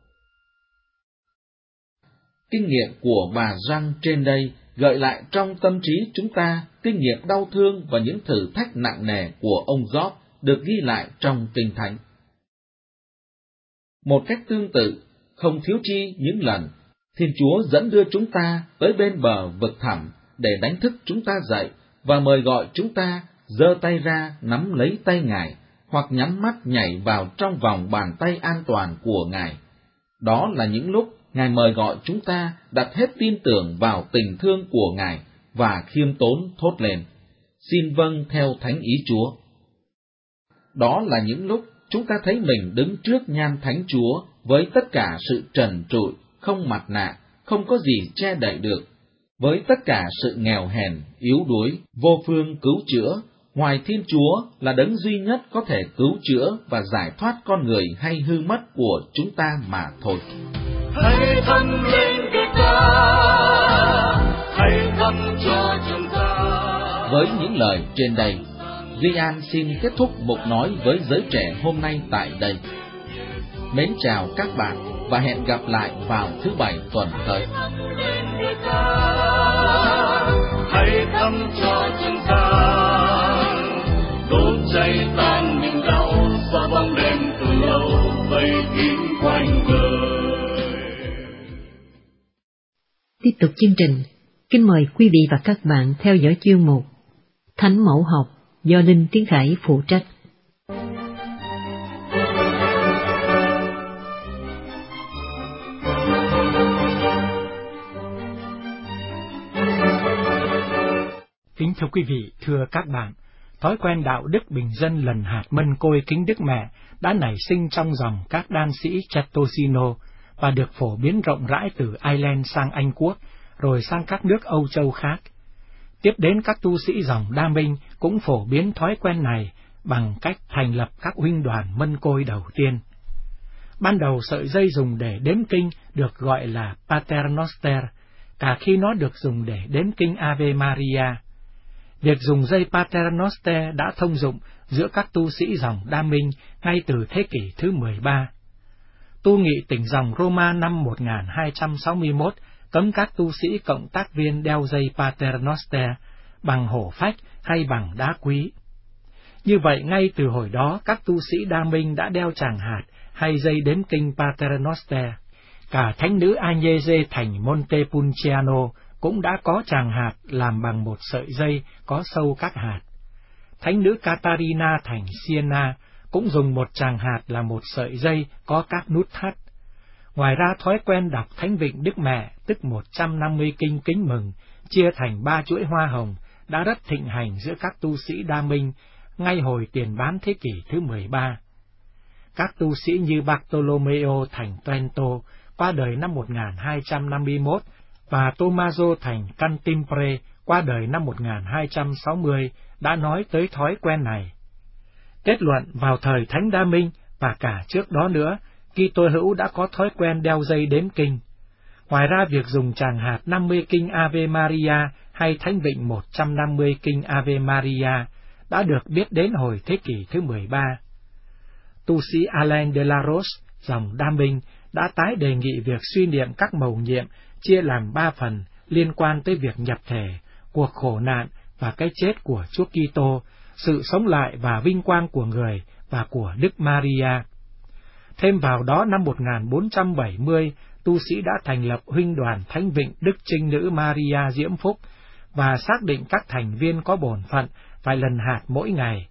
Kinh nghiệm của bà Giăng trên đây gợi lại trong tâm trí chúng ta kinh nghiệm đau thương và những thử thách nặng nề của ông Gióp được ghi lại trong Kinh Thánh. Một cách tương tự, không thiếu chi những lần, Thiên Chúa dẫn đưa chúng ta tới bên bờ vực thẳm để đánh thức chúng ta dậy và mời gọi chúng ta giơ tay ra nắm lấy tay Ngài, hoặc nhắm mắt nhảy vào trong vòng bàn tay an toàn của Ngài. Đó là những lúc Ngài mời gọi chúng ta đặt hết tin tưởng vào tình thương của Ngài và khiêm tốn thốt lên: "Xin vâng theo thánh ý Chúa." Đó là những lúc chúng ta thấy mình đứng trước nhan thánh Chúa với tất cả sự trần trụi, không mặt nạ, không có gì che đậy được, với tất cả sự nghèo hèn, yếu đuối, vô phương cứu chữa, ngoài Thiên Chúa là đấng duy nhất có thể cứu chữa và giải thoát con người hay hư mất của chúng ta mà thôi. Hãy thăm lên cái ta, hãy thăm cho chúng ta. Với những lời trên đây, Duy An xin kết thúc mục nói với giới trẻ hôm nay tại đây. Mến chào các bạn và hẹn gặp lại vào thứ Bảy tuần tới. Hãy thăm cho chúng ta, đốt cháy tan niềm đau, xóa bóng đêm từ lâu vây kín quanh đời. Tiếp tục chương trình, kính mời quý vị và các bạn theo dõi chuyên mục Thánh Mẫu Học do Linh Tiến Khải phụ trách. Kính thưa quý vị, thưa các bạn, thói quen đạo đức bình dân lần hạt mân côi kính Đức Mẹ đã nảy sinh trong dòng các đan sĩ Chatosino và được phổ biến rộng rãi từ Ireland sang Anh Quốc, rồi sang các nước Âu Châu khác. Tiếp đến các tu sĩ dòng Đa Minh cũng phổ biến thói quen này bằng cách thành lập các huynh đoàn mân côi đầu tiên. Ban đầu sợi dây dùng để đếm kinh được gọi là Paternoster, cả khi nó được dùng để đếm kinh Ave Maria. Việc dùng dây Paternoster đã thông dụng giữa các tu sĩ dòng Đa Minh ngay từ thế kỷ thứ 13. Tu nghị tỉnh dòng Roma năm 1261 cấm các tu sĩ cộng tác viên đeo dây Paternoster bằng hổ phách hay bằng đá quý. Như vậy, ngay từ hồi đó, các tu sĩ Đa Minh đã đeo tràng hạt hay dây đếm kinh Paternoster. Cả thánh nữ Agnese thành Montepulciano cũng đã có tràng hạt làm bằng một sợi dây có sâu các hạt. Thánh nữ Catarina thành Siena cũng dùng một tràng hạt là một sợi dây có các nút thắt. Ngoài ra, thói quen đọc Thánh Vịnh Đức Mẹ, tức 150 kinh kính mừng, chia thành 3 chuỗi hoa hồng, đã rất thịnh hành giữa các tu sĩ Đa Minh ngay hồi tiền bán thế kỷ thứ 13. Các tu sĩ như Bartolomeo thành Trento, qua đời năm 1251, và Tommaso thành Cantimpré, qua đời năm 1260, đã nói tới thói quen này. Kết luận, vào thời Thánh Đa Minh và cả trước đó nữa, Kitô hữu đã có thói quen đeo dây đếm kinh. Ngoài ra, việc dùng tràng hạt 50 kinh Ave Maria hay Thánh Vịnh 150 kinh Ave Maria đã được biết đến hồi thế kỷ thứ 13. Tu sĩ Alain de la Roche, dòng Đa Minh, đã tái đề nghị việc suy niệm các mầu nhiệm chia làm 3 phần liên quan tới việc nhập thể, cuộc khổ nạn và cái chết của Chúa Kitô, sự sống lại và vinh quang của người và của Đức Maria. Thêm vào đó, năm 1470, tu sĩ đã thành lập huynh đoàn Thánh Vịnh Đức Trinh Nữ Maria Diễm Phúc và xác định các thành viên có bổn phận phải lần hạt mỗi ngày.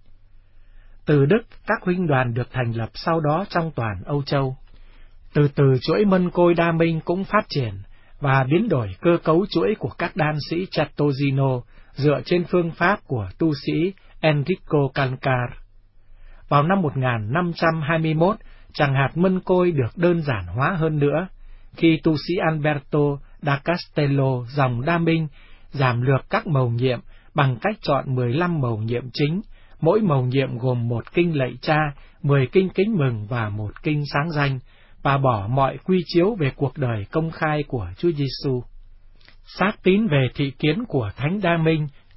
Từ Đức, các huynh đoàn được thành lập sau đó trong toàn Âu Châu. Từ từ, chuỗi mân côi Đa Minh cũng phát triển và biến đổi cơ cấu chuỗi của các đan sĩ Chatosino dựa trên phương pháp của tu sĩ Enrico Cancar. Vào năm 1521, tràng hạt mân côi được đơn giản hóa hơn nữa, khi tu sĩ Alberto da Castello, dòng Đa Minh, giảm lược các mầu nhiệm bằng cách chọn 15 mầu nhiệm chính, mỗi mầu nhiệm gồm 1 kinh lạy cha, 10 kinh kính mừng và 1 kinh sáng danh, và bỏ mọi quy chiếu về cuộc đời công khai của Chúa Giêsu. Xác tín về thị kiến của Thánh Đa Minh,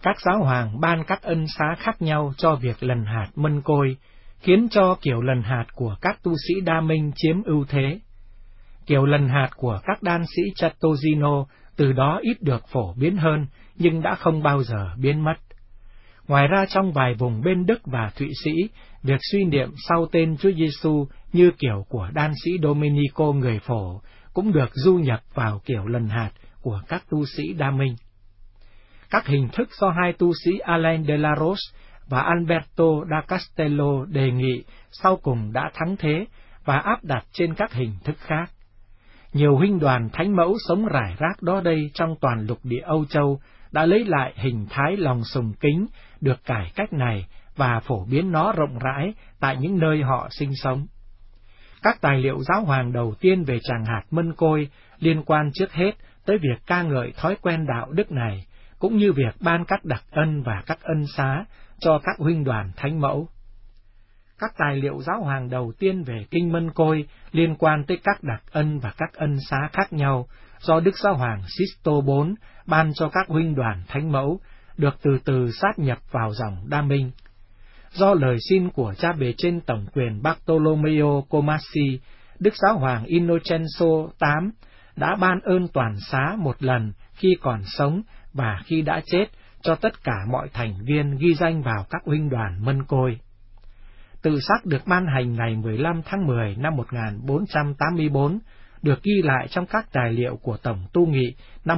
Các giáo hoàng ban các ân xá khác nhau cho việc lần hạt mân côi, khiến cho kiểu lần hạt của các tu sĩ Đa Minh chiếm ưu thế. Kiểu lần hạt của các đan sĩ Chattozzino từ đó ít được phổ biến hơn, nhưng đã không bao giờ biến mất. Ngoài ra trong vài vùng bên Đức và Thụy Sĩ, việc suy niệm sau tên Chúa Giêsu như kiểu của đan sĩ Domenico người Phổ cũng được du nhập vào kiểu lần hạt của các tu sĩ Đa Minh. Các hình thức do hai tu sĩ Alain de la Roche và Alberto da Castello đề nghị sau cùng đã thắng thế và áp đặt trên các hình thức khác. Nhiều huynh đoàn thánh mẫu sống rải rác đó đây trong toàn lục địa Âu Châu đã lấy lại hình thái lòng sùng kính được cải cách này và phổ biến nó rộng rãi tại những nơi họ sinh sống. Các tài liệu giáo hoàng đầu tiên về tràng hạt mân côi liên quan trước hết tới việc ca ngợi thói quen đạo đức này, cũng như việc ban các đặc ân và các ân xá cho các huynh đoàn thánh mẫu. Các tài liệu giáo hoàng đầu tiên về kinh mân côi liên quan tới các đặc ân và các ân xá khác nhau do Đức Giáo hoàng Sisto IV ban cho các huynh đoàn thánh mẫu, được từ từ sát nhập vào dòng Đa Minh. Do lời xin của cha bề trên tổng quyền Bartolomeo Comasi, Đức Giáo hoàng Innocenzo VIII đã ban ơn toàn xá một lần khi còn sống và khi đã chết cho tất cả mọi thành viên ghi danh vào các huynh đoàn mân côi. Tự xác được ban hành ngày 15 tháng 10 năm 1484, được ghi lại trong các tài liệu của Tổng Tu Nghị năm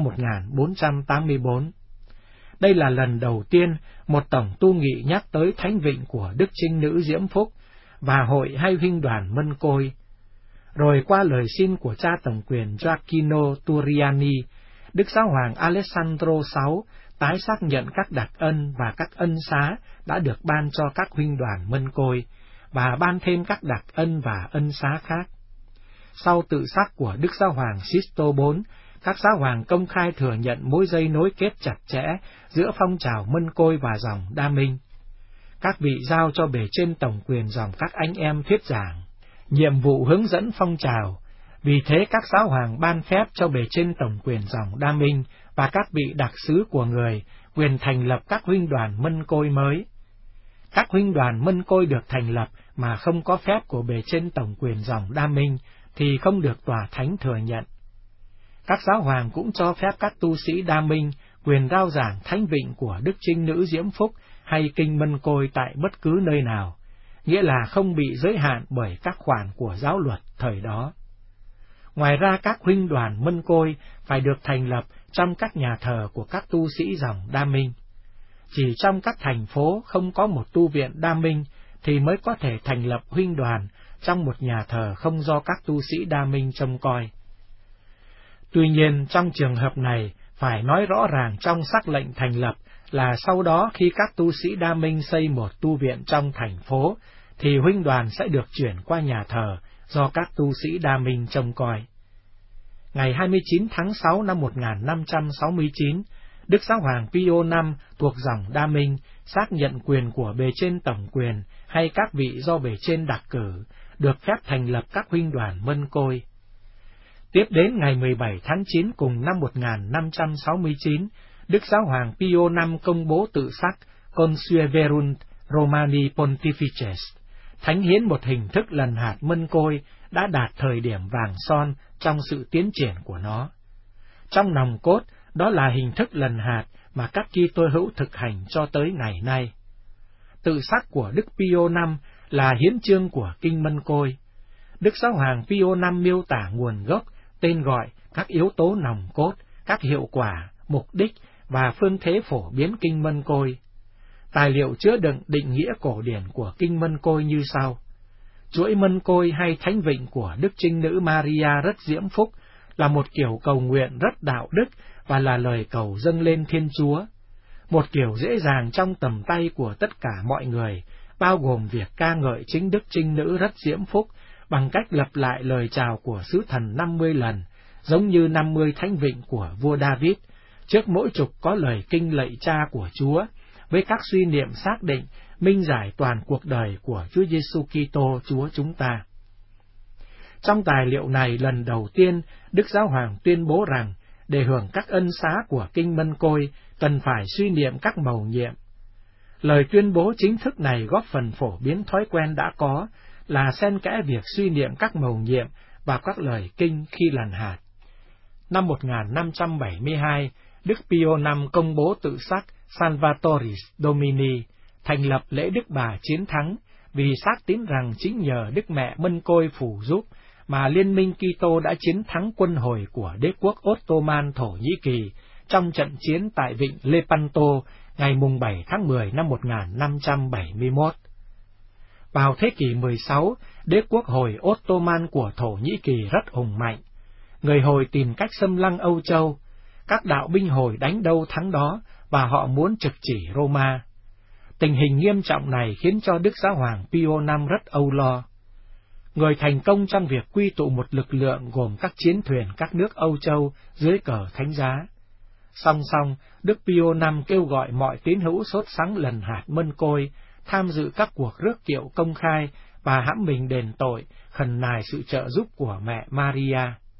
1484. Đây là lần đầu tiên một Tổng Tu Nghị nhắc tới thánh vịnh của Đức Trinh Nữ Diễm Phúc và hội hay huynh đoàn mân côi. Rồi qua lời xin của cha tổng quyền Gioacchino Turiani, Đức Giáo hoàng Alessandro VI tái xác nhận các đặc ân và các ân xá đã được ban cho các huynh đoàn mân côi, và ban thêm các đặc ân và ân xá khác. Sau tự xác của Đức Giáo hoàng Sisto IV, các giáo hoàng công khai thừa nhận mối dây nối kết chặt chẽ giữa phong trào mân côi và dòng Đa Minh. Các vị giao cho bề trên tổng quyền dòng các anh em thuyết giảng, nhiệm vụ hướng dẫn phong trào. Vì thế các giáo hoàng ban phép cho bề trên tổng quyền dòng Đa Minh và các vị đặc sứ của người quyền thành lập các huynh đoàn mân côi mới. Các huynh đoàn mân côi được thành lập mà không có phép của bề trên tổng quyền dòng Đa Minh thì không được tòa thánh thừa nhận. Các giáo hoàng cũng cho phép các tu sĩ Đa Minh quyền rao giảng thánh vịnh của Đức Trinh Nữ Diễm Phúc hay kinh mân côi tại bất cứ nơi nào, nghĩa là không bị giới hạn bởi các khoản của giáo luật thời đó. Ngoài ra các huynh đoàn mân côi phải được thành lập trong các nhà thờ của các tu sĩ dòng Đa Minh. Chỉ trong các thành phố không có một tu viện Đa Minh thì mới có thể thành lập huynh đoàn trong một nhà thờ không do các tu sĩ Đa Minh trông coi. Tuy nhiên, trong trường hợp này, phải nói rõ ràng trong sắc lệnh thành lập là sau đó khi các tu sĩ Đa Minh xây một tu viện trong thành phố, thì huynh đoàn sẽ được chuyển qua nhà thờ do các tu sĩ Đa Minh trông coi. Ngày 29 tháng 6 năm 1569, Đức Giáo hoàng Pio V thuộc dòng Đa Minh xác nhận quyền của bề trên tổng quyền hay các vị do bề trên đặc cử, được phép thành lập các huynh đoàn mân côi. Tiếp đến ngày 17 tháng 9 cùng năm 1569, Đức Giáo hoàng Pio V công bố tự sắc Consueverunt Romani Pontifices, thánh hiến một hình thức lần hạt mân côi đã đạt thời điểm vàng son trong sự tiến triển của nó. Trong nòng cốt, đó là hình thức lần hạt mà các Kitô hữu thực hành cho tới ngày nay. Tự sắc của Đức Pio V là hiến chương của kinh mân côi. Đức Giáo hoàng Pio V miêu tả nguồn gốc, tên gọi, các yếu tố nòng cốt, các hiệu quả, mục đích và phương thế phổ biến kinh mân côi. Tài liệu chứa đựng định nghĩa cổ điển của kinh mân côi như sau. Chuỗi mân côi hay thánh vịnh của Đức Trinh Nữ Maria rất diễm phúc là một kiểu cầu nguyện rất đạo đức và là lời cầu dâng lên Thiên Chúa. Một kiểu dễ dàng trong tầm tay của tất cả mọi người, bao gồm việc ca ngợi chính Đức Trinh Nữ rất diễm phúc bằng cách lặp lại lời chào của sứ thần 50 lần, giống như 50 thánh vịnh của vua David. Trước mỗi trục có lời kinh lạy Cha của Chúa, với các suy niệm xác định, minh giải toàn cuộc đời của Chúa Giêsu Kitô Chúa chúng ta. Trong tài liệu này lần đầu tiên, Đức Giáo hoàng tuyên bố rằng để hưởng các ân xá của Kinh Mân Côi, cần phải suy niệm các mầu nhiệm. Lời tuyên bố chính thức này góp phần phổ biến thói quen đã có là xen kẽ việc suy niệm các mầu nhiệm và các lời kinh khi lần hạt. Năm 1572, Đức Pio V công bố tự sắc Salvatoris Domini, thành lập lễ Đức Bà Chiến Thắng, vì xác tín rằng chính nhờ Đức Mẹ Mân Côi phù giúp mà Liên minh Kitô đã chiến thắng quân hồi của đế quốc Ottoman Thổ Nhĩ Kỳ trong trận chiến tại vịnh Lepanto ngày 7 tháng 10 năm 1571. Vào thế kỷ 16, đế quốc hồi Ottoman của Thổ Nhĩ Kỳ rất hùng mạnh. Người Hồi tìm cách xâm lăng Âu Châu, các đạo binh Hồi đánh đâu thắng đó và họ muốn trực chỉ Roma. Tình hình nghiêm trọng này khiến cho Đức Giáo hoàng Pio V rất âu lo. Người thành công trong việc quy tụ một lực lượng gồm các chiến thuyền các nước Âu Châu dưới cờ thánh giá. Song song, Đức Pio V kêu gọi mọi tín hữu sốt sắng lần hạt Mân Côi tham dự các cuộc rước kiệu công khai và hãm mình đền tội, khẩn nài sự trợ giúp của mẹ Maria.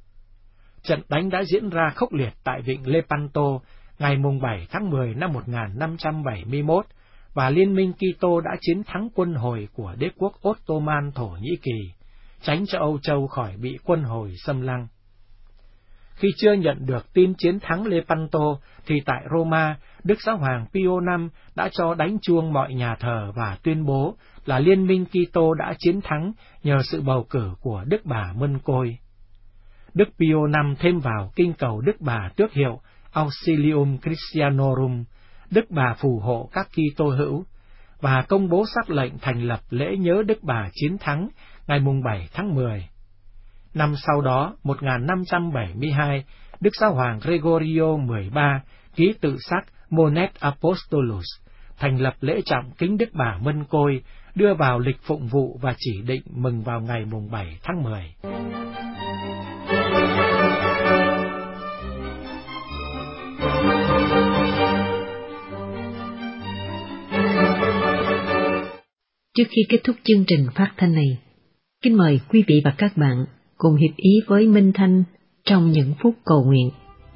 Trận đánh đã diễn ra khốc liệt tại vịnh Lepanto ngày 7 tháng 10 năm 1571, và Liên minh Kitô đã chiến thắng quân hồi của đế quốc Ottoman Thổ Nhĩ Kỳ, tránh cho Âu Châu khỏi bị quân hồi xâm lăng. Khi chưa nhận được tin chiến thắng Lepanto, thì tại Roma, Đức Giáo hoàng Pio V đã cho đánh chuông mọi nhà thờ và tuyên bố là Liên minh Kitô đã chiến thắng nhờ sự bầu cử của Đức Bà Mân Côi. Đức Pio V thêm vào kinh cầu Đức Bà tước hiệu Auxilium Christianorum, Đức Bà phù hộ các Kitô hữu, và công bố sắc lệnh thành lập lễ nhớ Đức Bà chiến thắng ngày 7 tháng 10. Năm sau đó, 1572, Đức Giáo hoàng Gregorio XIII ký tự sắc Monet Apostolus, thành lập lễ trọng kính Đức Bà Mân Côi, đưa vào lịch phụng vụ và chỉ định mừng vào ngày 7 tháng 10. Trước khi kết thúc chương trình phát thanh này, kính mời quý vị và các bạn cùng hiệp ý với Minh Thanh trong những phút cầu nguyện.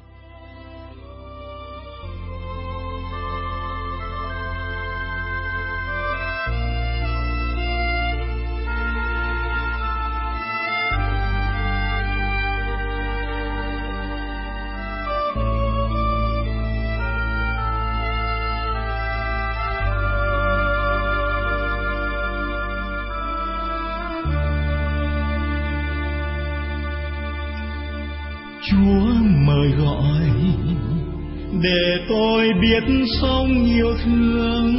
Chúa mời gọi để tôi biết sống yêu thương.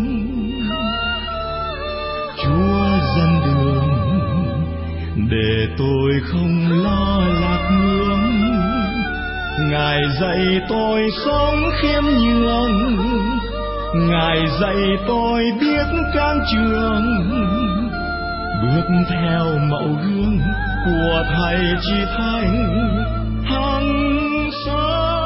Chúa dẫn đường để tôi không lo lạc hướng. Ngài dạy tôi sống khiêm nhường, Ngài dạy tôi biết can trường, bước theo mẫu gương của Thầy Chí Thánh hằng sống.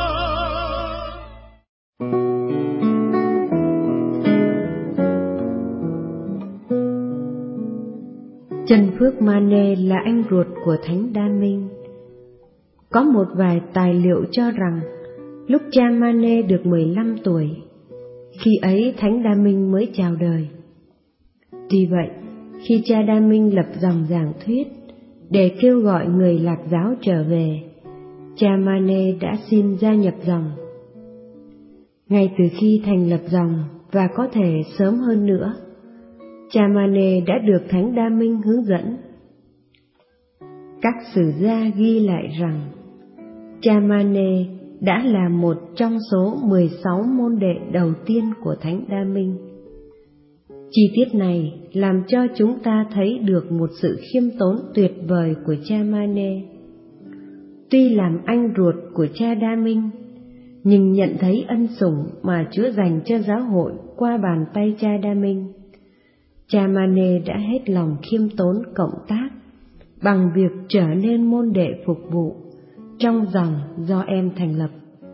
Trần Phước Mane là anh ruột của Thánh Đa Minh. Có một vài tài liệu cho rằng lúc cha Mane được 15 tuổi, khi ấy Thánh Đa Minh mới chào đời. Tuy vậy, khi cha Đa Minh lập dòng giảng thuyết để kêu gọi người Lạc giáo trở về, cha Mane đã xin gia nhập dòng. Ngay từ khi thành lập dòng, và có thể sớm hơn nữa, cha Mane đã được Thánh Đa Minh hướng dẫn. Các sử gia ghi lại rằng cha Mane đã là một trong số 16 môn đệ đầu tiên của Thánh Đa Minh. Chi tiết này làm cho chúng ta thấy được một sự khiêm tốn tuyệt vời của cha Mane. Tuy làm anh ruột của cha Đa Minh, nhưng nhận thấy ân sủng mà Chúa dành cho giáo hội qua bàn tay cha Đa Minh, cha Mane đã hết lòng khiêm tốn cộng tác bằng việc trở nên môn đệ phục vụ trong dòng do em thành lập.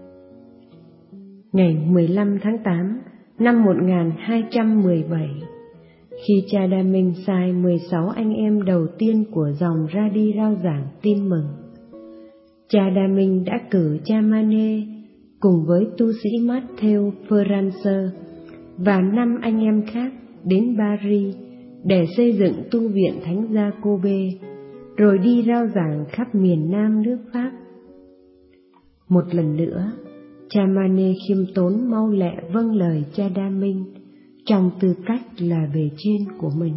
Ngày 15 tháng 8 năm 1217, khi cha Đa Minh sai 16 anh em đầu tiên của dòng ra đi rao giảng tin mừng, cha Đa Minh đã cử cha Mane cùng với tu sĩ Matthew France và 5 anh em khác đến Paris để xây dựng tu viện Thánh Giacôbê, rồi đi rao giảng khắp miền Nam nước Pháp. Một lần nữa, cha Mane khiêm tốn mau lẹ vâng lời cha Đa Minh trong tư cách là bề trên của mình.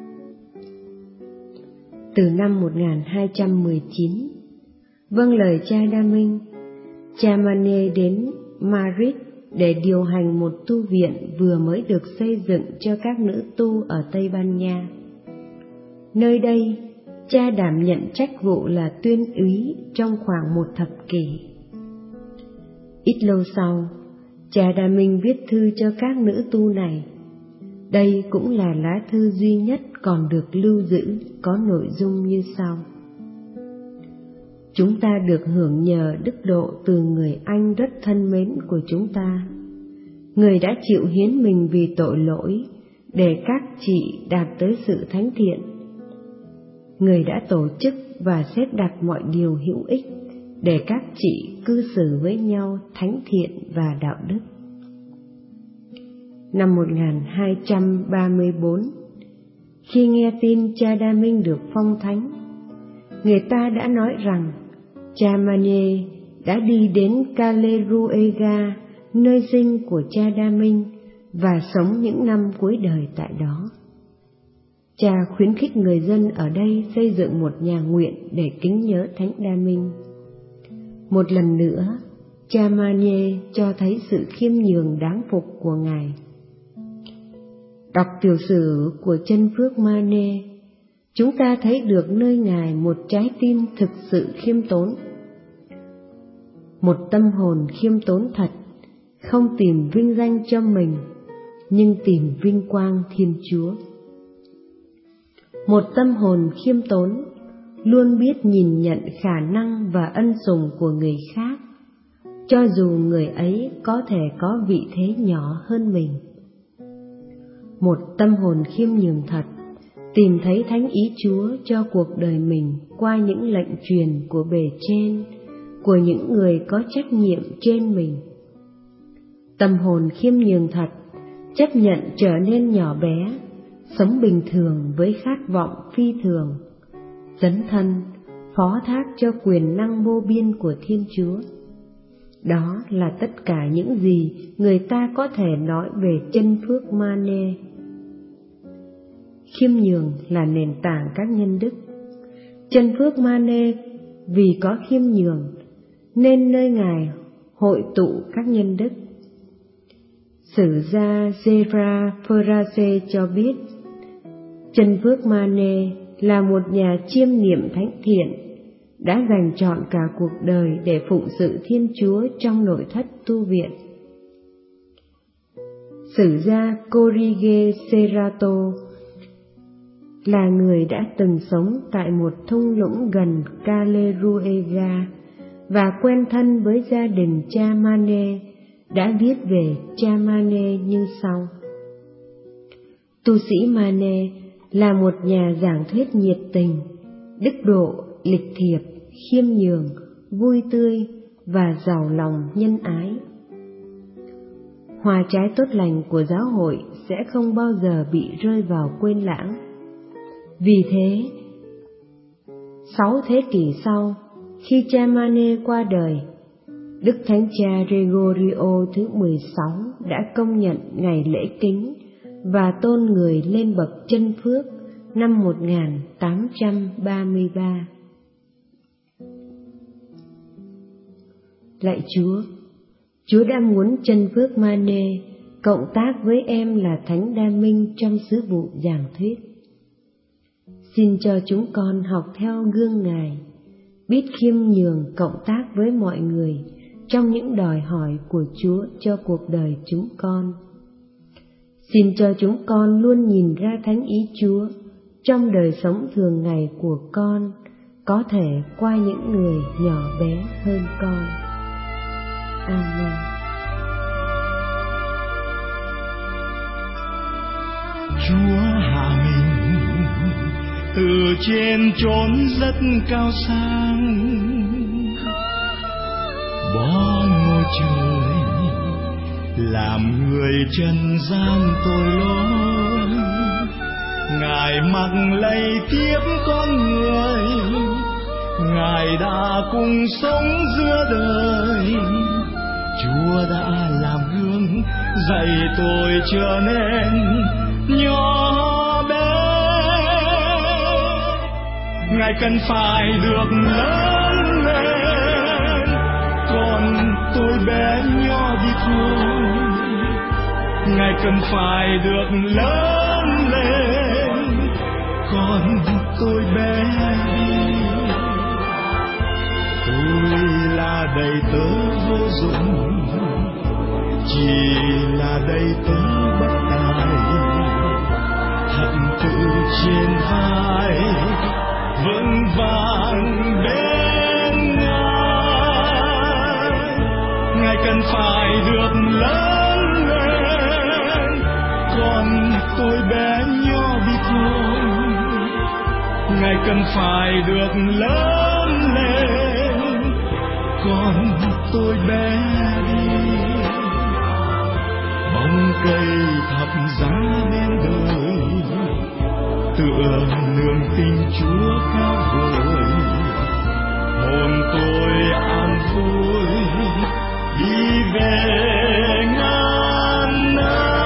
Từ năm 1219, vâng lời cha Đa Minh, cha Mane đến Madrid để điều hành một tu viện vừa mới được xây dựng cho các nữ tu ở Tây Ban Nha. Nơi đây, cha đảm nhận trách vụ là tuyên úy trong khoảng 1 thập kỷ. Ít lâu sau, cha Đa Minh viết thư cho các nữ tu này. Đây cũng là lá thư duy nhất còn được lưu giữ, có nội dung như sau: Chúng ta được hưởng nhờ đức độ từ người anh rất thân mến của chúng ta. Người đã chịu hiến mình vì tội lỗi để các chị đạt tới sự thánh thiện. Người đã tổ chức và xếp đặt mọi điều hữu ích để các chị cư xử với nhau thánh thiện và đạo đức. Năm 1234, khi nghe tin cha Đa Minh được phong thánh, người ta đã nói rằng cha Mane đã đi đến Caleruega, nơi sinh của cha Đa Minh, và sống những năm cuối đời tại đó. Cha khuyến khích người dân ở đây xây dựng một nhà nguyện để kính nhớ Thánh Đa Minh. Một lần nữa, cha Mane cho thấy sự khiêm nhường đáng phục của Ngài. Đọc tiểu sử của chân phước Mane, chúng ta thấy được nơi Ngài một trái tim thực sự khiêm tốn, một tâm hồn khiêm tốn thật, không tìm vinh danh cho mình, nhưng tìm vinh quang Thiên Chúa. Một tâm hồn khiêm tốn, luôn biết nhìn nhận khả năng và ân sủng của người khác, cho dù người ấy có thể có vị thế nhỏ hơn mình. Một tâm hồn khiêm nhường thật, tìm thấy thánh ý Chúa cho cuộc đời mình qua những lệnh truyền của bề trên, của những người có trách nhiệm trên mình. Tâm hồn khiêm nhường thật, chấp nhận trở nên nhỏ bé, sống bình thường với khát vọng phi thường, dấn thân, phó thác cho quyền năng vô biên của Thiên Chúa. Đó là tất cả những gì người ta có thể nói về chân phước Mane. Khiêm nhường là nền tảng các nhân đức. Chân phước Mane vì có khiêm nhường nên nơi Ngài hội tụ các nhân đức. Sử gia Zera Ferrace cho biết, chân phước Mane là một nhà chiêm niệm thánh thiện, đã dành trọn cả cuộc đời để phụng sự Thiên Chúa trong nội thất tu viện. Sử gia Corrige Serato là người đã từng sống tại một thung lũng gần Caleruega và quen thân với gia đình cha Mane, đã viết về cha Mane như sau: Tu sĩ Mane là một nhà giảng thuyết nhiệt tình, đức độ, lịch thiệp, khiêm nhường, vui tươi và giàu lòng nhân ái. Hoa trái tốt lành của giáo hội sẽ không bao giờ bị rơi vào quên lãng. Vì thế, 6 thế kỷ sau, khi cha Mane qua đời, Đức Thánh Cha Gregorio thứ 16 đã công nhận ngày lễ kính và tôn người lên bậc chân phước năm 1833. Lạy Chúa, Chúa đã muốn chân phước Mane cộng tác với em là Thánh Đa Minh trong sứ vụ giảng thuyết. Xin cho chúng con học theo gương Ngài, biết khiêm nhường cộng tác với mọi người trong những đòi hỏi của Chúa cho cuộc đời chúng con. Xin cho chúng con luôn nhìn ra thánh ý Chúa trong đời sống thường ngày của con, có thể qua những người nhỏ bé hơn con. Amen. Chúa hạ mình từ trên chốn rất cao sang, bỏ ngôi trời làm người trần gian tội lỗi. Ngài mặc lấy kiếp con người, Ngài đã cùng sống giữa đời. Chúa đã làm gương dạy tôi trở nên nhỏ bé. Ngài cần phải được lớn lên, còn tôi bé nhỏ đi thôi. Ngài cần phải được lớn lên, còn tôi bé đi. Tôi là đầy tớ vô dụng, chỉ là đầy tớ bất tài. Hận tự trên vai vững vàng bên Ngài. Ngài cần phải được lớn lên, còn tôi bé nhỏ đi thôi. Ngài cần phải được lớn lên, còn tôi bé đi. Bóng cây thập giá đến đời, tựa nương tình Chúa cao vời. Hồn tôi an vui đi về ngàn nơi.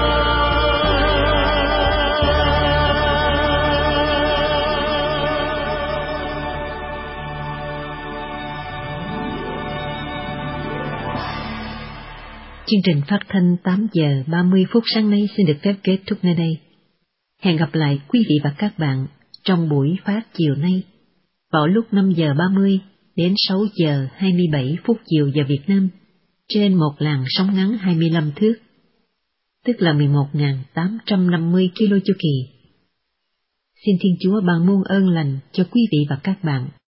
Chương trình phát thanh 8 giờ 30 phút sáng nay xin được phép kết thúc nơi đây. Hẹn gặp lại quý vị và các bạn trong buổi phát chiều nay vào lúc 5 giờ 30 đến 6 giờ 27 phút chiều giờ Việt Nam trên một làn sóng ngắn 25 thước, tức là 11.850 kilo chu kỳ. Xin Thiên Chúa ban muôn ơn lành cho quý vị và các bạn.